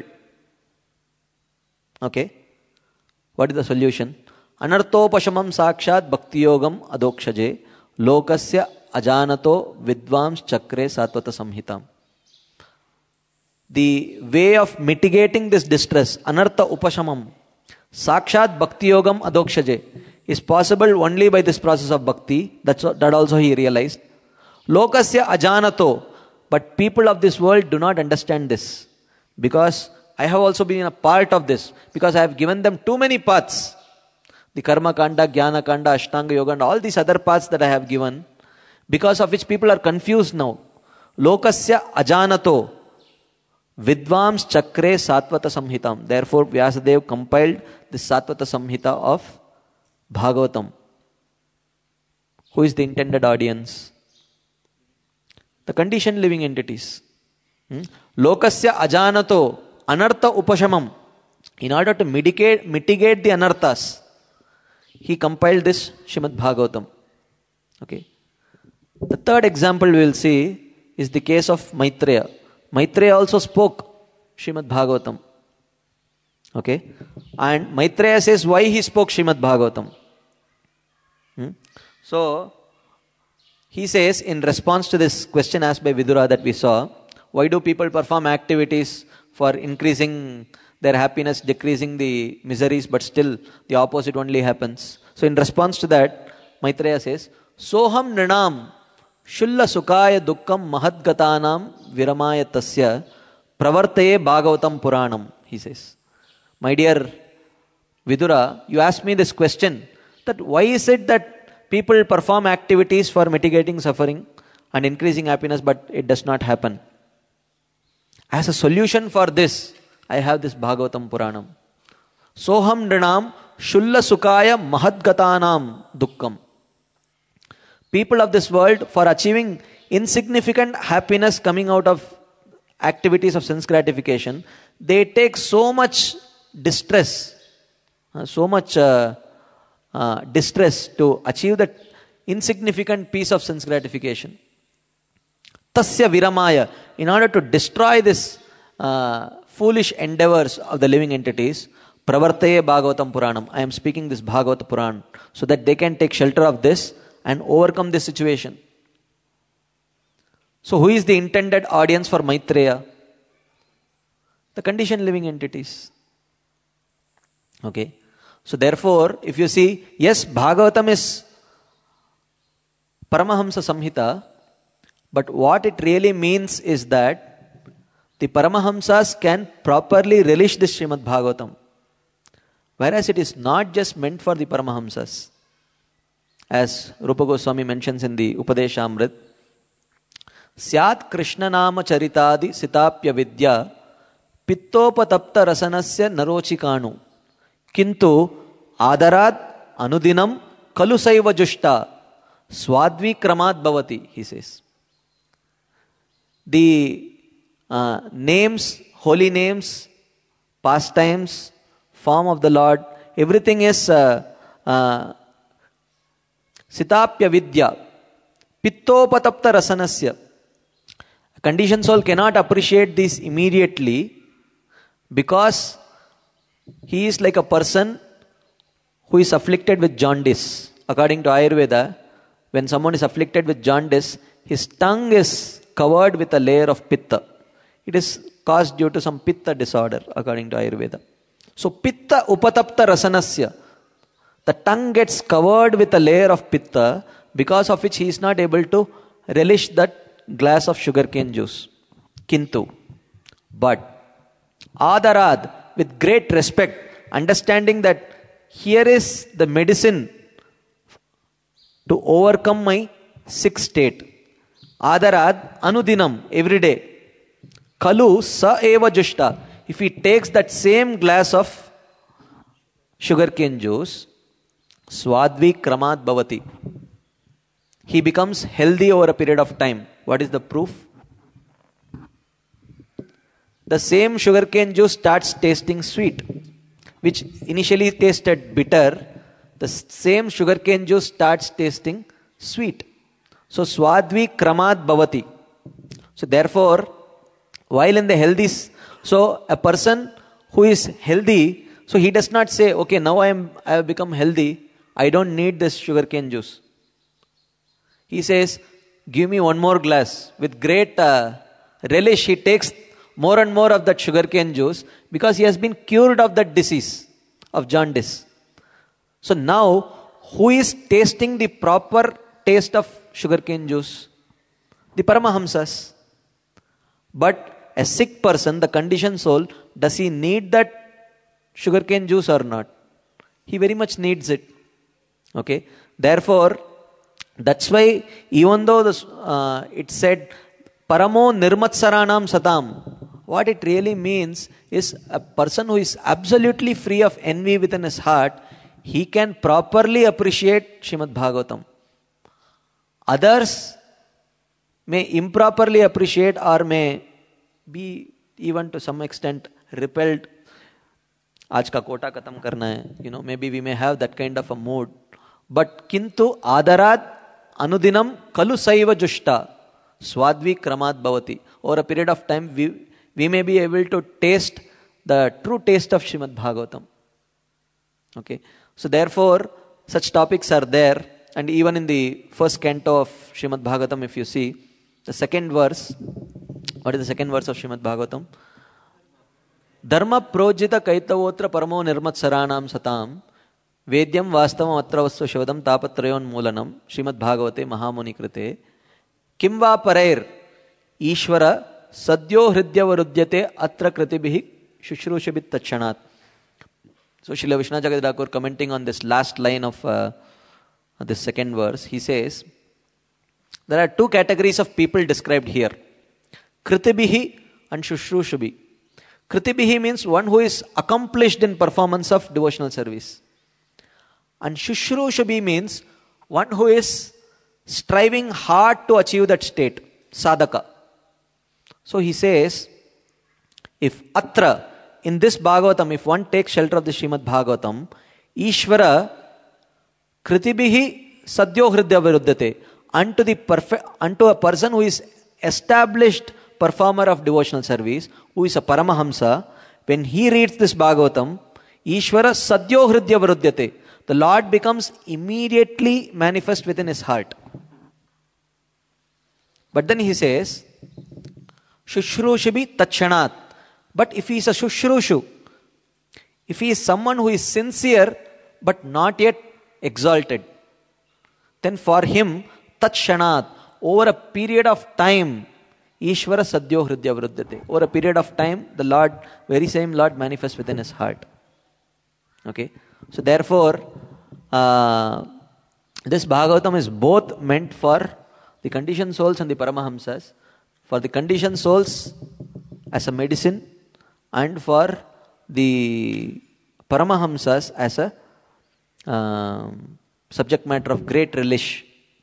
Okay? What is the solution? Anarthopashamam sakshat bhakti yogam adokshaje lokasya ajanato vidvams chakre satvata samhitam. The way of mitigating this distress, anartha upashamam, sakshat bhakti yogam adokshaje, is possible only by this process of bhakti. That also he realized. Lokasya ajanato, but people of this world do not understand this. Because I have also been a part of this. Because I have given them too many paths. The karma kanda, jnana kanda, ashtanga yoga and all these other paths that I have given. Because of which people are confused now. Lokasya ajanato, vidvams chakre satvata samhitam. Therefore Vyasadeva compiled the satvata samhita of Bhagavatam. Who is the intended audience? The conditioned living entities. Lokasya ajanato, anartha upashamam. In order to mitigate the anarthas, he compiled this Srimad Bhagavatam. Okay. The third example we will see is the case of Maitreya. Maitreya also spoke Srimad Bhagavatam. Okay. And Maitreya says why he spoke Srimad Bhagavatam. So, he says in response to this question asked by Vidura that we saw, why do people perform activities for increasing their happiness, decreasing the miseries, but still the opposite only happens? So in response to that, Maitreya says, Soham nrinam shulla sukaya dukkam mahadgatanam viramaya tasya pravartaye bhagavatam puranam, he says. My dear Vidura, you asked me this question, that why is it that people perform activities for mitigating suffering and increasing happiness, but it does not happen? As a solution for this, I have this Bhagavatam Puranam. Soham nrinam shulla sukaya mahadgatanam dukkam. People of this world, for achieving insignificant happiness coming out of activities of sense gratification, they take so much distress, so much distress to achieve that insignificant piece of sense gratification. Tasya viramaya, in order to destroy this foolish endeavors of the living entities, pravartaye bhagavatam puranam. I am speaking this Bhagavata Puran so that they can take shelter of this and overcome this situation. So who is the intended audience for Maitreya? The conditioned living entities. Okay. So therefore, if you see, yes, Bhagavatam is Paramahamsa Samhita, but what it really means is that the Paramahamsas can properly relish this Srimad Bhagavatam. Whereas it is not just meant for the Paramahamsas. As Rupa Goswami mentions in the Upadeshamrit, Syat Krishna Nama Charitadi Sitapya Vidya Pittopatapta Rasanasya Narochikanu Kintu Adarat Anudinam Kalusaiva Jushta Swadvi Kramat Bhavati, he says. The names, holy names, pastimes, form of the Lord, everything is Sitapya Vidya Pittopatapta Rasanasya. A conditioned soul cannot appreciate this immediately because he is like a person who is afflicted with jaundice. According to Ayurveda, when someone is afflicted with jaundice, his tongue is covered with a layer of pitta. It is caused due to some pitta disorder, according to Ayurveda. So, pitta upatapta rasanasya. The tongue gets covered with a layer of pitta, because of which he is not able to relish that glass of sugarcane juice. Kintu. But, adarad, with great respect, understanding that here is the medicine to overcome my sick state. Adarad anudinam, every day. Kalu sa eva jushta. If he takes that same glass of sugarcane juice, swadvi kramat bhavati. He becomes healthy over a period of time. What is the proof? The same sugarcane juice starts tasting sweet, which initially tasted bitter. The same sugarcane juice starts tasting sweet. So, swadvi kramat bhavati. So, therefore, while in the healthy, so a person who is healthy, so he does not say, okay, now I have become healthy, I don't need this sugarcane juice. He says, give me one more glass. With great relish, he takes more and more of that sugarcane juice because he has been cured of that disease of jaundice. So now, who is tasting the proper taste of sugarcane juice? The Paramahamsas. But a sick person, the conditioned soul, does he need that sugarcane juice or not? He very much needs it. Okay. Therefore, that's why even though it said Paramo Nirmatsaranam Satam, what it really means is a person who is absolutely free of envy within his heart, he can properly appreciate Srimad Bhagavatam. Others may improperly appreciate or may be even to some extent repelled. Aaj ka kota khatam karna hai. Maybe we may have that kind of a mood. But kintu adarat anudinam kalu saiva jushta swadvi kramat bhavati. Over a period of time, we may be able to taste the true taste of Srimad Bhagavatam. Okay. So therefore, such topics are there. And even in the first canto of Srimad Bhagavatam, if you see, the second verse, what is the second verse of Srimad Bhagavatam? Dharma projita kaitavotra paramo nirmatsaranam satam vedyam vastavam atravasva shavadam tapatrayon moolanam Srimad Bhagavate Mahamuni krite kimva parair Ishvara sadyo hridyavarudyate atra kritibhi shushrushabit tatshanat. So Srila Vishnu Jagat Thakur commenting on this last line of this second verse, he says, there are two categories of people described here. Kritibihi and Shushrushabhi. Kritibihi means one who is accomplished in performance of devotional service. And Shushrushabhi means one who is striving hard to achieve that state. Sadhaka. So he says, if atra, in this Bhagavatam, if one takes shelter of the Srimad Bhagavatam, Ishvara kritibihi sadyo hridya viruddhate, unto a person who is established performer of devotional service, who is a Paramahamsa, when he reads this Bhagavatam, Ishvara sadyo hridya viruddhate, the Lord becomes immediately manifest within his heart. But then he says, Shushrushabi tatshanat. But if he is a Shushrushu, if he is someone who is sincere but not yet exalted, then for him, tatshanat, over a period of time, Ishvara sadyo hridya viruddhate. Over a period of time, the Lord, very same Lord manifests within his heart. Okay. So therefore, this Bhagavatam is both meant for the conditioned souls and the Paramahamsas. For the conditioned souls as a medicine, and for the Paramahamsas as a subject matter of great relish.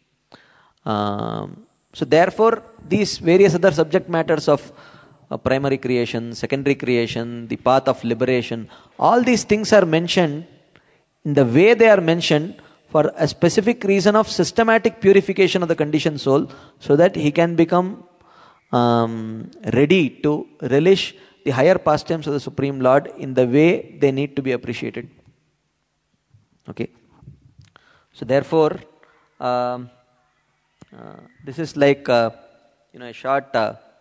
So therefore, these various other subject matters of primary creation, secondary creation, the path of liberation, all these things are mentioned in the way they are mentioned for a specific reason of systematic purification of the conditioned soul, so that he can become ready to relish the higher pastimes of the Supreme Lord in the way they need to be appreciated. Okay. So therefore, this is like a short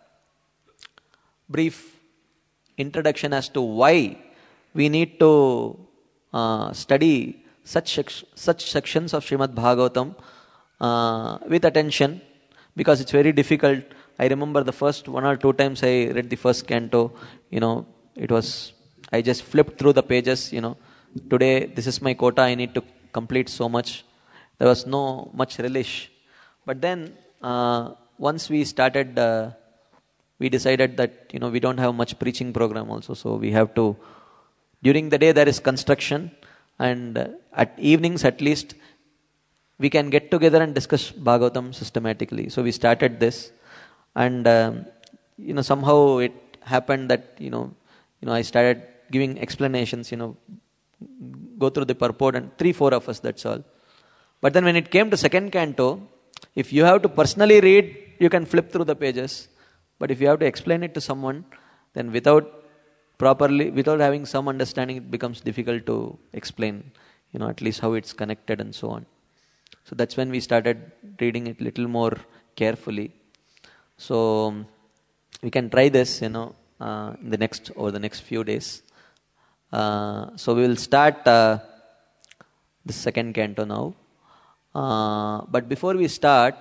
brief introduction as to why we need to study such sections of Srimad Bhagavatam with attention, because it's very difficult. I remember the first 1 or 2 times I read the first canto, I just flipped through the pages, today this is my quota, I need to complete so much. There was no much relish. But then once we started, we decided that we don't have much preaching program also, so we have to, during the day there is construction, and at evenings at least we can get together and discuss Bhagavatam systematically. So we started this, and somehow it happened that I started giving explanations, go through the purport, and 3-4 of us, that's all. But then when it came to second canto, if you have to personally read, you can flip through the pages. But if you have to explain it to someone, then without having some understanding, it becomes difficult to explain, at least how it's connected and so on. So that's when we started reading it little more carefully. So we can try this, over the next few days. So we will start the second canto now. But before we start,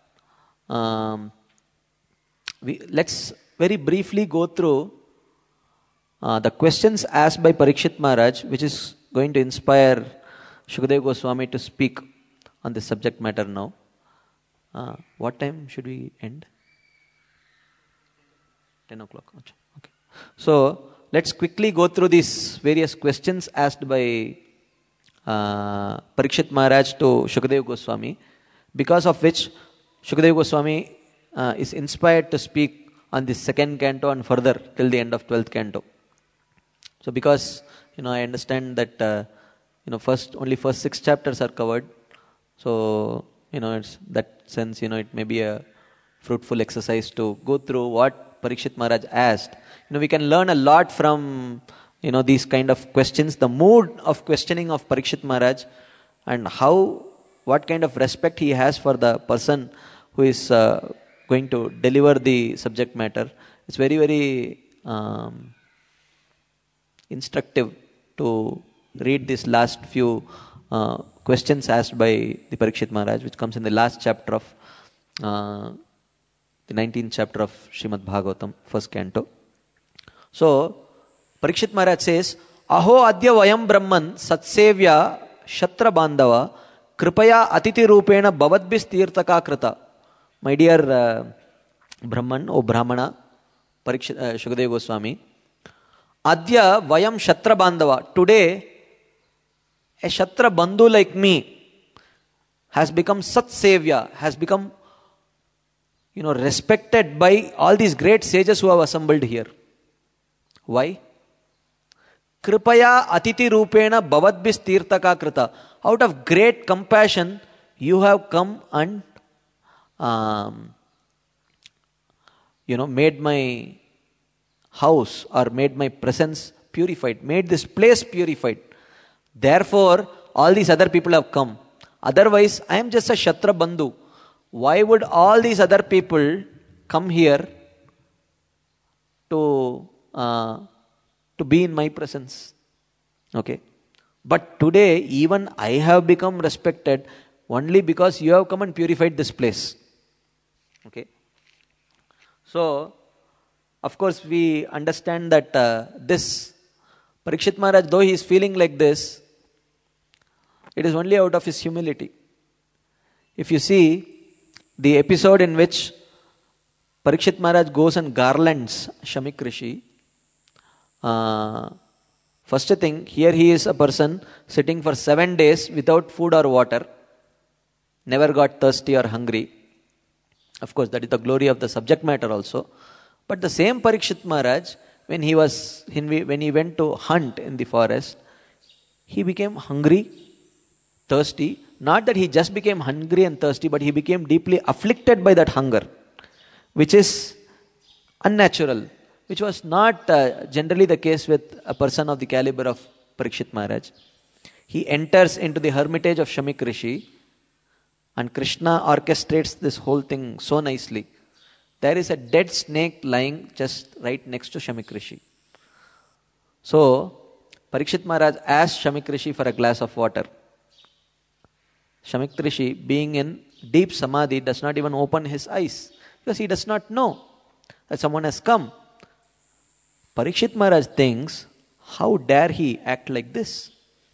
let's very briefly go through the questions asked by Parikshit Maharaj, which is going to inspire Shukadeva Goswami to speak on this subject matter now. What time should we end? 10 o'clock. Okay. So let's quickly go through these various questions asked by Parikshit Maharaj to Shukadeva Goswami, because of which Shukadeva Goswami is inspired to speak on this second canto and further till the end of 12th canto. So because I understand that only first 6 chapters are covered, so it's that sense, it may be a fruitful exercise to go through what Parikshit Maharaj asked. We can learn a lot from these kind of questions, the mood of questioning of Parikshit Maharaj, and what kind of respect he has for the person who is going to deliver the subject matter. It's very, very instructive to read these last few questions asked by the Parikshit Maharaj, which comes in the last chapter of the 19th chapter of Srimad Bhagavatam, first canto. So Parikshit Maharaj says, Aho adya vayam brahman satsevya shatra bandhava kripaya atiti rupena bhavadbhis tirtaka krita. My dear Brahman, O Brahmana, Shukadeva Goswami, adya vayam shatra bandhava. Today, a shatra bandhu like me has become satsevya, has become respected by all these great sages who have assembled here. Why? Kripaya atiti rupena bhavadbhis tirtaka krita. Out of great compassion, you have come and made my house or made my presence purified, made this place purified. Therefore, all these other people have come. Otherwise, I am just a Shatra Bandhu. Why would all these other people come here to be in my presence? Okay. But today, even I have become respected only because you have come and purified this place. Okay. So, of course, we understand that this Parikshit Maharaj, though he is feeling like this, it is only out of his humility. If you see the episode in which Parikshit Maharaj goes and garlands Shamik Rishi, first thing, here he is a person sitting for 7 days without food or water, never got thirsty or hungry. Of course, that is the glory of the subject matter also. But the same Parikshit Maharaj, when he went to hunt in the forest, he became hungry, thirsty. Not that he just became hungry and thirsty, but he became deeply afflicted by that hunger, which is unnatural, which was not generally the case with a person of the caliber of Parikshit Maharaj. He enters into the hermitage of Shamik Rishi, and Krishna orchestrates this whole thing so nicely. There is a dead snake lying just right next to Shamik Rishi. So, Parikshit Maharaj asked Shamik Rishi for a glass of water. Shamik Rishi, being in deep samadhi, does not even open his eyes because he does not know that someone has come. Parikshit Maharaj thinks, how dare he act like this?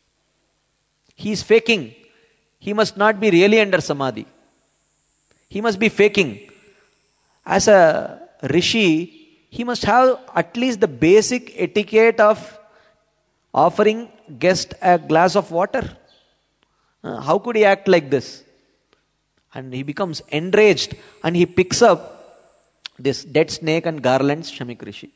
He is faking. He must not be really under samadhi. He must be faking. As a rishi, he must have at least the basic etiquette of offering guest a glass of water. How could he act like this? And he becomes enraged and he picks up this dead snake and garlands Shamik Rishi.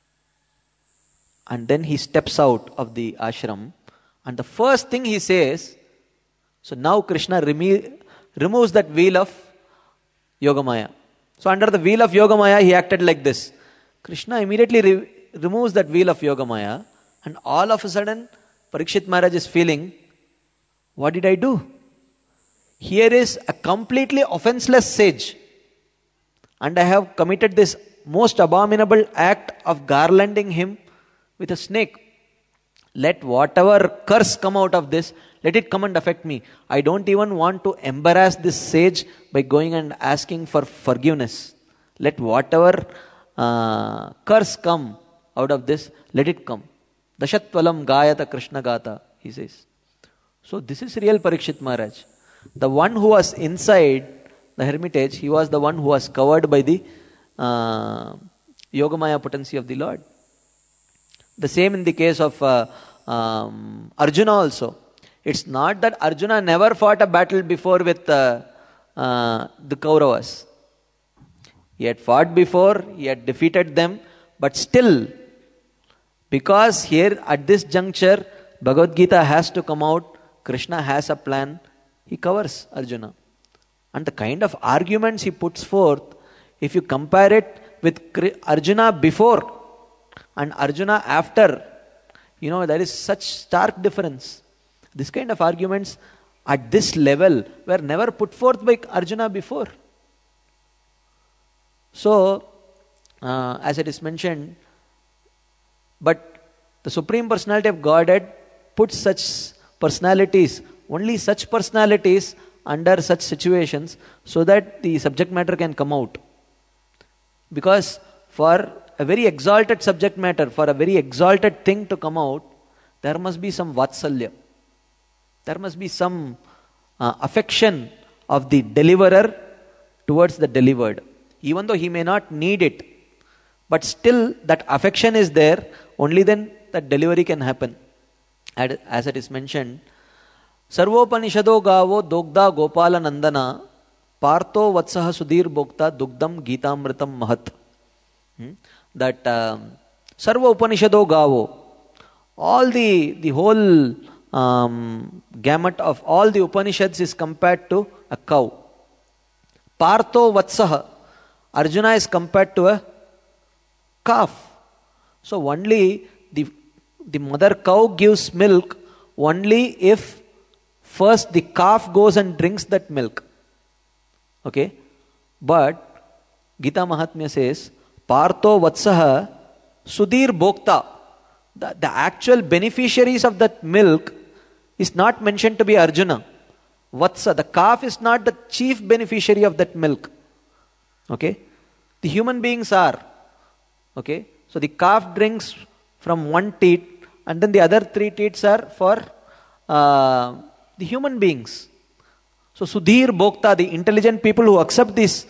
And then he steps out of the ashram, and the first thing he says, so now Krishna removes that wheel of Yogamaya. So under the wheel of Yogamaya, he acted like this. Krishna immediately removes that wheel of Yogamaya, and all of a sudden, Parikshit Maharaj is feeling, what did I do? Here is a completely offenseless sage, and I have committed this most abominable act of garlanding him with a snake. Let whatever curse come out of this, let it come and affect me. I don't even want to embarrass this sage by going and asking for forgiveness. Let whatever curse come out of this, let it come. Dashatvalam gayata Krishna gata, he says. So this is real Parikshit Maharaj. The one who was inside the hermitage, he was the one who was covered by the Yogamaya potency of the Lord. The same in the case of Arjuna also. It's not that Arjuna never fought a battle before with the Kauravas. He had fought before, he had defeated them, but still, because here at this juncture, Bhagavad Gita has to come out, Krishna has a plan, he covers Arjuna. And the kind of arguments he puts forth, if you compare it with Arjuna before and Arjuna after, there is such stark difference. This kind of arguments at this level were never put forth by Arjuna before. So, as it is mentioned, but the Supreme Personality of Godhead puts such personalities, only such personalities under such situations, so that the subject matter can come out. Because for a very exalted subject matter, for a very exalted thing to come out, there must be some vatsalya. There must be some affection of the deliverer towards the delivered. Even though he may not need it, but still that affection is there, only then that delivery can happen. As it is mentioned, Sarvopanishado gavo dogda gopala nandana partho vatsaha sudhir bhokta dugdam gitamritam mahat. That Sarva Upanishado Gavo, all the whole gamut of all the Upanishads is compared to a cow. Partho Vatsaha, Arjuna is compared to a calf. So only the mother cow gives milk only if first the calf goes and drinks that milk. Okay? But Gita Mahatmya says, Partho Vatsaha Sudhir Bhokta. The actual beneficiaries of that milk is not mentioned to be Arjuna. Vatsa, the calf is not the chief beneficiary of that milk. Okay? The human beings are. Okay? So the calf drinks from one teat, and then the other 3 teats are for the human beings. So Sudhir Bhokta, the intelligent people who accept this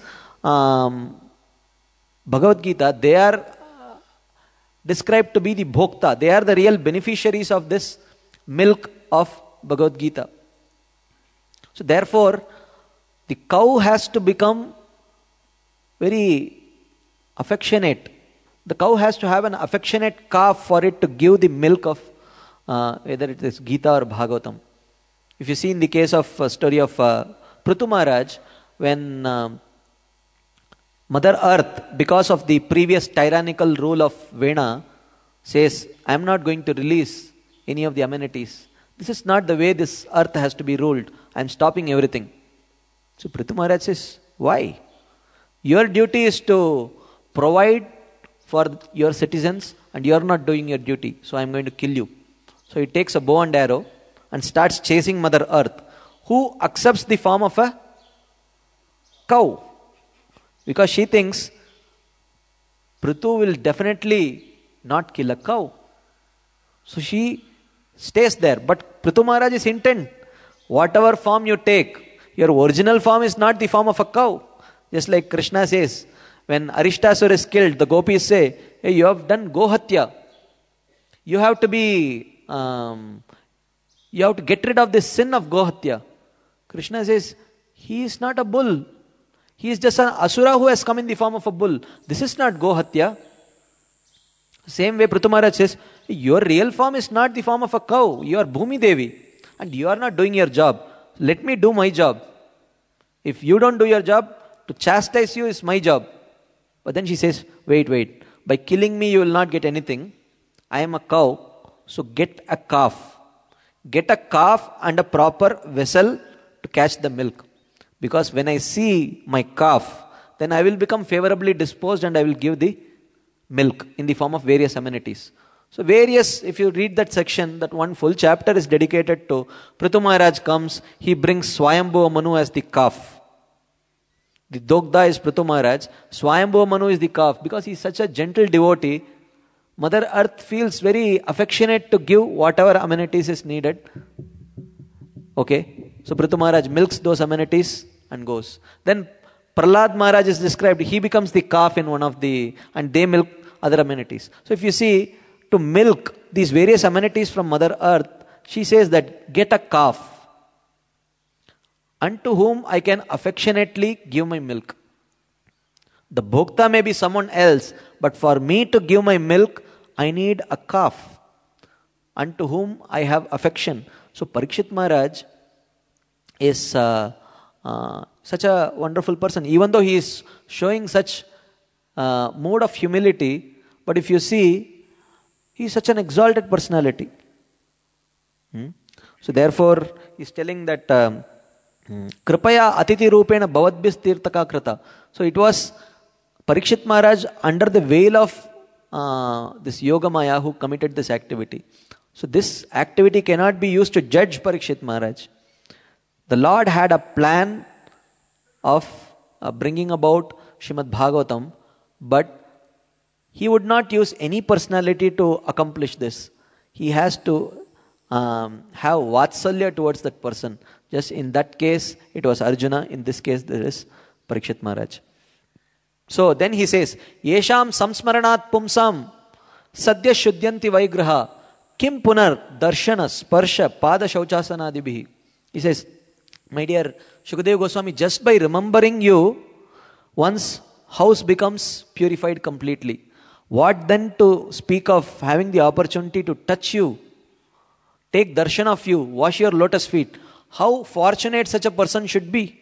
Bhagavad Gita, they are described to be the Bhokta. They are the real beneficiaries of this milk of Bhagavad Gita. So therefore, the cow has to become very affectionate. The cow has to have an affectionate calf for it to give the milk of whether it is Gita or Bhagavatam. If you see in the case of story of Prithu Maharaj, when Mother Earth, because of the previous tyrannical rule of Vena, says, I am not going to release any of the amenities. This is not the way this earth has to be ruled. I am stopping everything. So Prithu Maharaj says, why? Your duty is to provide for your citizens and you are not doing your duty. So I am going to kill you. So he takes a bow and arrow and starts chasing Mother Earth, who accepts the form of a cow. Because she thinks Prithu will definitely not kill a cow. So she stays there. But Prithu Maharaj is intent whatever form you take, your original form is not the form of a cow. Just like Krishna says, when Aristasura is killed, the gopis say, hey, you have done Gohatya. You have to get rid of this sin of Gohatya. Krishna says, he is not a bull. He is just an asura who has come in the form of a bull. This is not Gohatya. Same way Prithu Maharaj says, your real form is not the form of a cow. You are Bhumi Devi. And you are not doing your job. Let me do my job. If you don't do your job, to chastise you is my job. But then she says, wait. By killing me, you will not get anything. I am a cow. So get a calf. Get a calf and a proper vessel to catch the milk. Because when I see my calf, then I will become favorably disposed and I will give the milk in the form of various amenities. So if you read that section, that one full chapter is dedicated to Prithu Maharaj comes, he brings Swayambhuva Manu as the calf. The Dogda is Prithu Maharaj, Swayambhuva Manu is the calf. Because he is such a gentle devotee, Mother Earth feels very affectionate to give whatever amenities is needed. Okay, so Prithu Maharaj milks those amenities and goes. Then Prahlad Maharaj is described, he becomes the calf in one of the, and they milk other amenities. So if you see, to milk these various amenities from Mother Earth, she says that get a calf unto whom I can affectionately give my milk. The bhokta may be someone else, but for me to give my milk, I need a calf unto whom I have affection. So Parikshit Maharaj is such a wonderful person. Even though he is showing such mode of humility, but if you see, he is such an exalted personality. So therefore, he is telling that Kripaya Atiti Rupena Bhavadbhis Tirtaka Krita. So it was Parikshit Maharaj under the veil of this Yogamaya who committed this activity. So this activity cannot be used to judge Parikshit Maharaj. The Lord had a plan of bringing about Srimad Bhagavatam, but he would not use any personality to accomplish this. He has to have Vatsalya towards that person. Just in that case, it was Arjuna. In this case, there is Parikshit Maharaj. So then he says, Yesham samsmaranat pumsam sadya shuddyanti vaigraha kim punar darshana sparsha pada shauchasanadibhi. He says, my dear Shukadeva Goswami, just by remembering you, one's house becomes purified completely. What then to speak of having the opportunity to touch you, take darshan of you, wash your lotus feet. How fortunate such a person should be.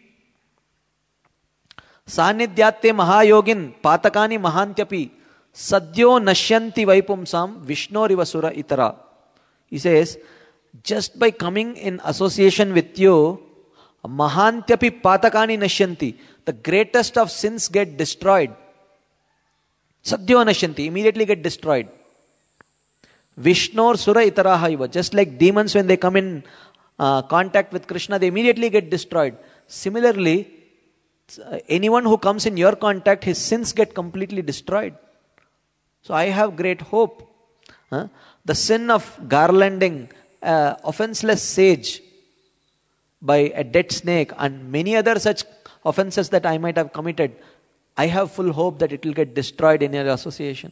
Sanidhyatte mahayogin patakani mahantyapi sadyo nashyanti vaipumsam vishnoriva itara. He says, just by coming in association with you, mahantyapi patakani nashyanti, the greatest of sins get destroyed. Sadhyo nashyanti, immediately get destroyed. Vishnor sura itaraha iva, just like demons when they come in contact with Krishna, they immediately get destroyed. Similarly, anyone who comes in your contact, his sins get completely destroyed. So I have great hope. The sin of garlanding offenseless sage by a dead snake and many other such offenses that I might have committed, I have full hope that it will get destroyed in your association.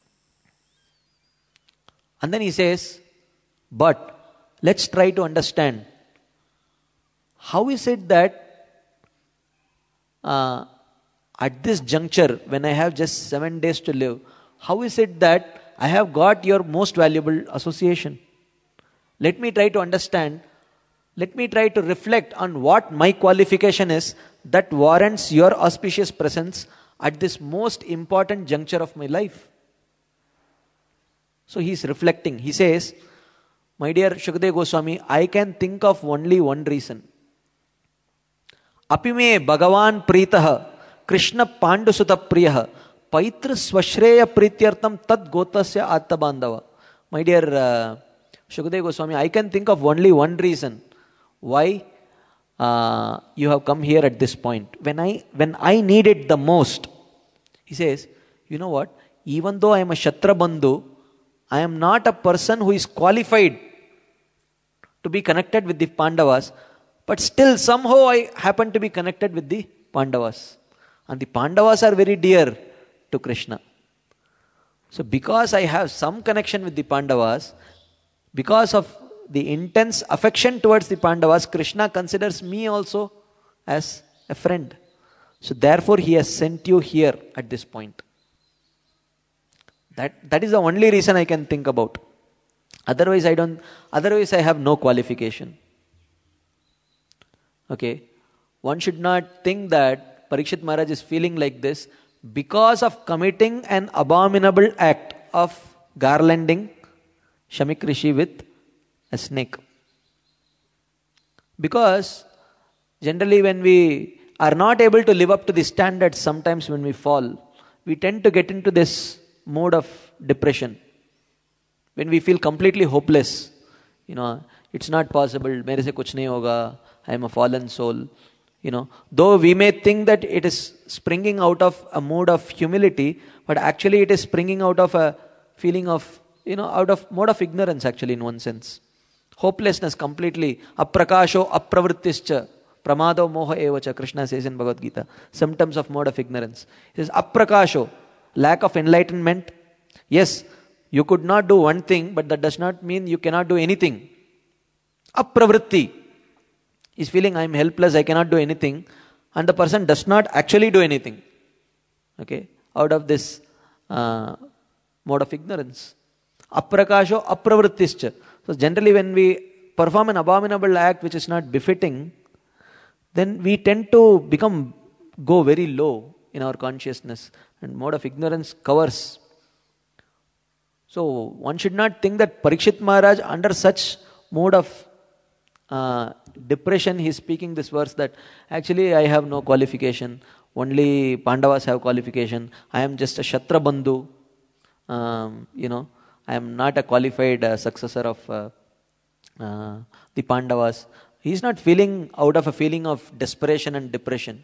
And then he says, but let's try to understand, how is it that at this juncture, when I have just 7 days to live, how is it that I have got your most valuable association? Let me try to understand. Let me try to reflect on what my qualification is that warrants your auspicious presence at this most important juncture of my life. So he is reflecting. He says, my dear Shukadeva Goswami, I can think of only one reason. Apime Bhagavan Pritaha Krishna Pandusuta Priyaha Paitra Swashreya Prityartam Tad Gotasya Atta Bandava. My dear Shukadeva Goswami, I can think of only one reason why you have come here at this point. When I need it the most, he says, you know what? Even though I am a Shatra Bandhu, I am not a person who is qualified to be connected with the Pandavas. But still, somehow I happen to be connected with the Pandavas. And the Pandavas are very dear to Krishna. So because I have some connection with the Pandavas, because of the intense affection towards the Pandavas, Krishna considers me also as a friend. So therefore he has sent you here at this point. That is the only reason I can think about. Otherwise I have no qualification. Okay. One should not think that Parikshit Maharaj is feeling like this because of committing an abominable act of garlanding Shamik Rishi with a snake. Because generally when we are not able to live up to the standards, sometimes when we fall, we tend to get into this mode of depression. When we feel completely hopeless, it's not possible, mere se kuch nahi hoga, I am a fallen soul. Though we may think that it is springing out of a mood of humility, but actually it is springing out of a feeling of, out of mode of ignorance actually in one sense. Hopelessness completely. Aprakasho apravrittischa pramado moha evacha, Krishna says in Bhagavad Gita. Symptoms of mode of ignorance. He says aprakasho, lack of enlightenment. Yes, you could not do one thing, but that does not mean you cannot do anything. Apravritti is feeling I am helpless, I cannot do anything, and the person does not actually do anything. Okay, out of this mode of ignorance. Aprakasho apravrittischa. So generally when we perform an abominable act which is not befitting, then we tend to go very low in our consciousness, and mode of ignorance covers. So one should not think that Parikshit Maharaj under such mode of depression, he is speaking this verse that actually I have no qualification, only Pandavas have qualification, I am just a Shatra Bandhu, I am not a qualified successor of the Pandavas. He is not feeling out of a feeling of desperation and depression.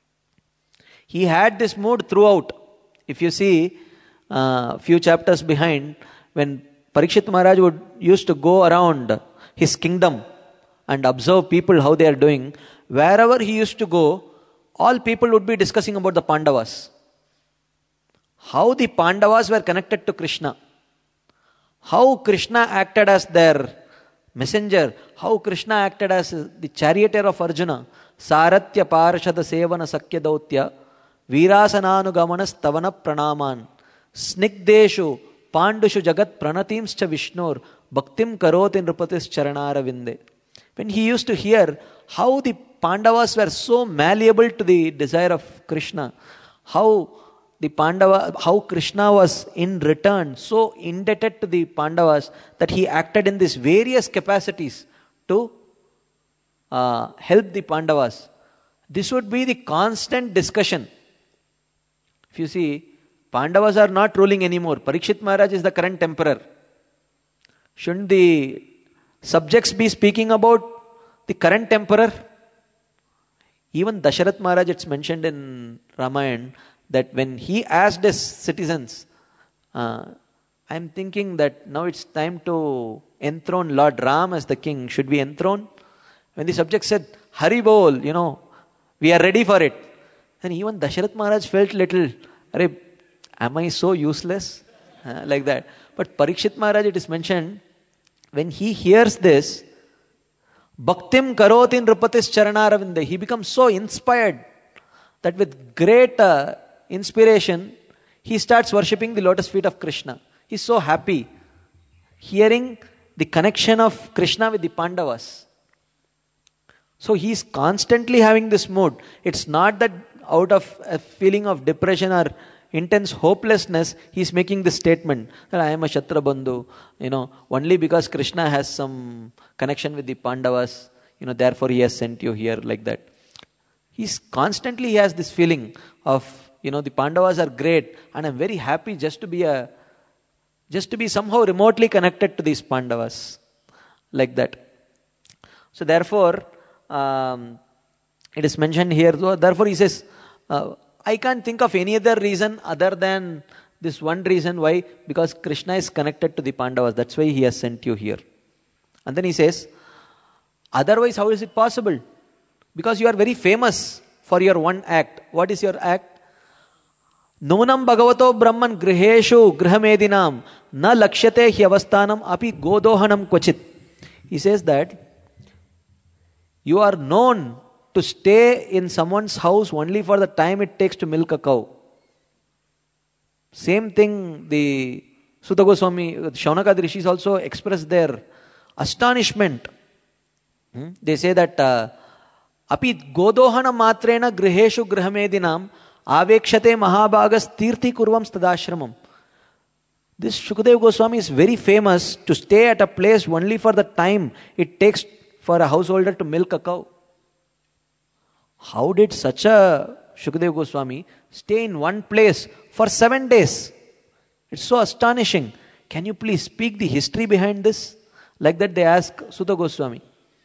He had this mood throughout. If you see few chapters behind, when Parikshit Maharaj used to go around his kingdom and observe people how they are doing, wherever he used to go, all people would be discussing about the Pandavas. How the Pandavas were connected to Krishna. How Krishna acted as their messenger. How Krishna acted as the charioteer of Arjuna. Saratya parashada sevana sakya dautya Virasananugamanas tavana pranaman Snigdeshu Pandushu jagat pranatimscha Vishnur Bhaktim karoti nrupatis charanara vinde. When he used to hear how the Pandavas were so malleable to the desire of Krishna, how Krishna was in return so indebted to the Pandavas that he acted in these various capacities to help the Pandavas. This would be the constant discussion. If you see, Pandavas are not ruling anymore. Parikshit Maharaj is the current emperor. Shouldn't the subjects be speaking about the current emperor? Even Dasharath Maharaj, it's mentioned in Ramayana, that when he asked his citizens, I'm thinking that now it's time to enthrone Lord Ram as the king. Should we enthrone? When the subject said, Hari bol, we are ready for it. Then even Dasharath Maharaj felt little, am I so useless? Like that. But Parikshit Maharaj, it is mentioned, when he hears this, Bhaktim karoti nrupatis charanaravinde, he becomes so inspired that with great inspiration, he starts worshipping the lotus feet of Krishna. He's so happy hearing the connection of Krishna with the Pandavas. So he's constantly having this mood. It's not that out of a feeling of depression or intense hopelessness, he's making this statement that I am a Shatra Bandhu, only because Krishna has some connection with the Pandavas, therefore he has sent you here, like that. He has this feeling of, the Pandavas are great and I'm very happy just to be somehow remotely connected to these Pandavas, like that. So therefore, it is mentioned here, therefore he says, I can't think of any other reason other than this one reason. Why? Because Krishna is connected to the Pandavas. That's why he has sent you here. And then he says, Otherwise, how is it possible? Because you are very famous for your one act. What is your act? Nunam bhagavato brahman griheshu grihamedinam na lakshyate hyavastanam api godohanam kvachit. He says that you are known to stay in someone's house only for the time it takes to milk a cow. Same thing the Suta Goswami, Shaunakadi rishis also express their astonishment. They say that api godohana matrena griheshu grihamedinam avekshate mahabhagas tirthi kurvam stadashramam. This Shukadeva Goswami is very famous to stay at a place only for the time it takes for a householder to milk a cow. How did such a Shukadeva Goswami stay in one place for 7 days? It's so astonishing. Can you please speak the history behind this? Like that they ask Suta Goswami.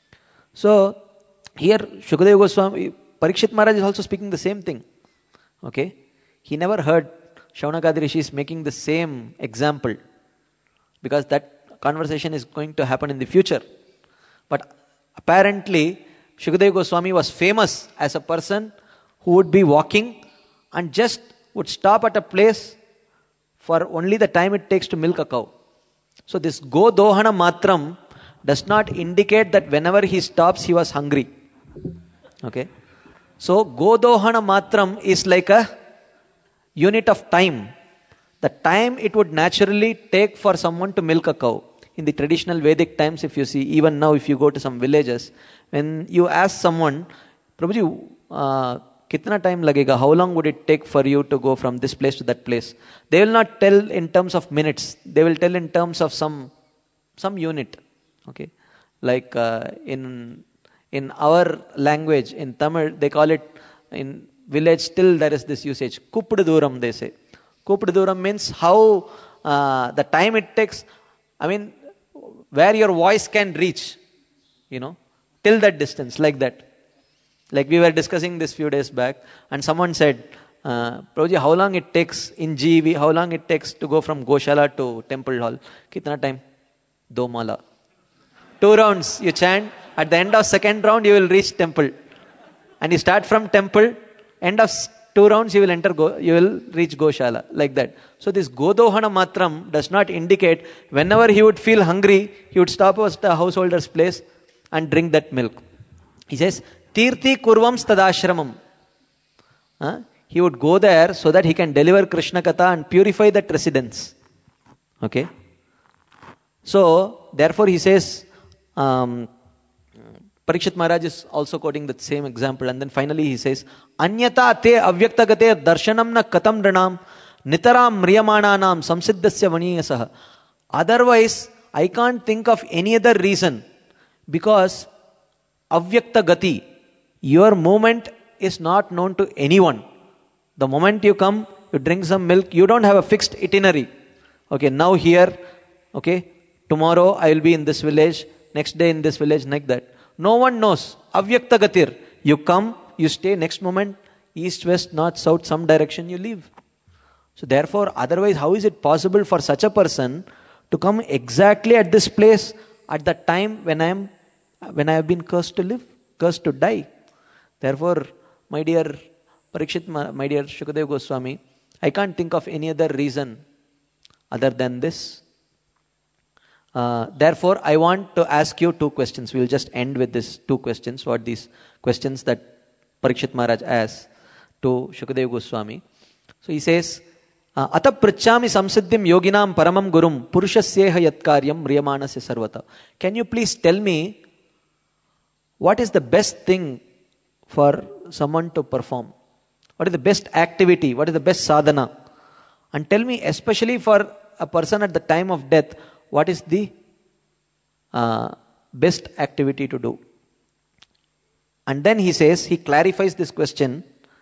So, here Shukadeva Goswami, Parikshit Maharaj is also speaking the same thing. Okay? He never heard Shaunakadi Rishis making the same example, because that conversation is going to happen in the future. But apparently, Shukadeva Goswami was famous as a person who would be walking and just would stop at a place for only the time it takes to milk a cow. So this Go Dohana Matram does not indicate that whenever he stops, he was hungry. Okay? So Go Dohana Matram is like a unit of time. The time it would naturally take for someone to milk a cow. In the traditional Vedic times, if you see, even now if you go to some villages, when you ask someone, Prabhuji, kitna time lagega? How long would it take for you to go from this place to that place? They will not tell in terms of minutes. They will tell in terms of some unit. Okay, like in our language, in Tamil, they call it, in village still there is this usage. Kuppudu they say. Kuppudu means how the time it takes. I mean, where your voice can reach, till that distance, like that. Like we were discussing this few days back, and someone said, Prabhuji, how long it takes in GV, how long it takes to go from Goshala to Temple Hall? Kitna time? 2 mala. 2 rounds you chant, at the end of 2nd round you will reach temple. And you start from temple, end of 2 rounds you will reach Goshala, like that. So this Godohana Matram does not indicate whenever he would feel hungry, he would stop at the householder's place and drink that milk. He says, Tirthi Kurvam Stadashramam. He would go there so that he can deliver Krishna Katha and purify that residence. Okay? So, therefore he says, Parikshit Maharaj is also quoting the same example, and then finally he says, Anyata te avyaktagate darshanam na katam dranam nitaram mriyamananam samsiddhasya vaniyasaha. Otherwise, I can't think of any other reason, because avyaktagati, your movement is not known to anyone. The moment you come, you drink some milk, you don't have a fixed itinerary. Okay, now here, okay, tomorrow I will be in this village, next day in this village, like that. No one knows. Avyakta gatir. You come, you stay, next moment, east, west, north, south, some direction, you leave. So therefore, otherwise, how is it possible for such a person to come exactly at this place at the time when I have been cursed to live, cursed to die? Therefore, my dear Parikshit, my dear Shukadeva Goswami, I can't think of any other reason other than this. Therefore, I want to ask you 2 questions. We will just end with these 2 questions. What these questions that Parikshit Maharaj asked to Shukadeva Goswami. So he says, Ata prachami samsiddhim yoginam paramam gurum purushasyeha yatkaryam riyamanasya sarvata. Can you please tell me what is the best thing for someone to perform? What is the best activity? What is the best sadhana? And tell me, especially for a person at the time of death, what is the best activity to do? And then he says, he clarifies this question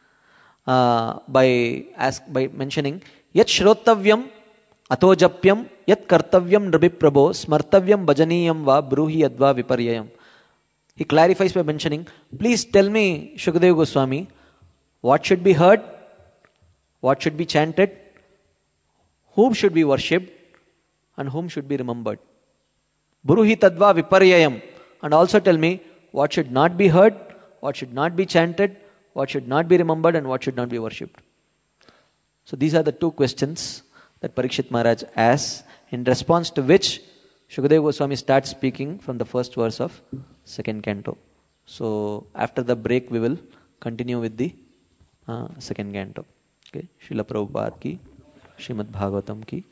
by mentioning, Yat shrotavyam atojapyam yat kartavyam nribiprabho smartavyam bhajaniyam va bruhi adva viparyayam. He clarifies by mentioning, please tell me, Shukadeva Goswami, what should be heard, what should be chanted, whom should be worshipped, and whom should be remembered. Bruhi tadva viparyayam. And also tell me, what should not be heard, what should not be chanted, what should not be remembered, and what should not be worshipped. So these are the two questions that Parikshit Maharaj asks, in response to which Shukadeva Goswami starts speaking from the first verse of second canto. So after the break we will continue with the second canto. Okay, Srila Prabhupada ki, Srimad Bhagavatam ki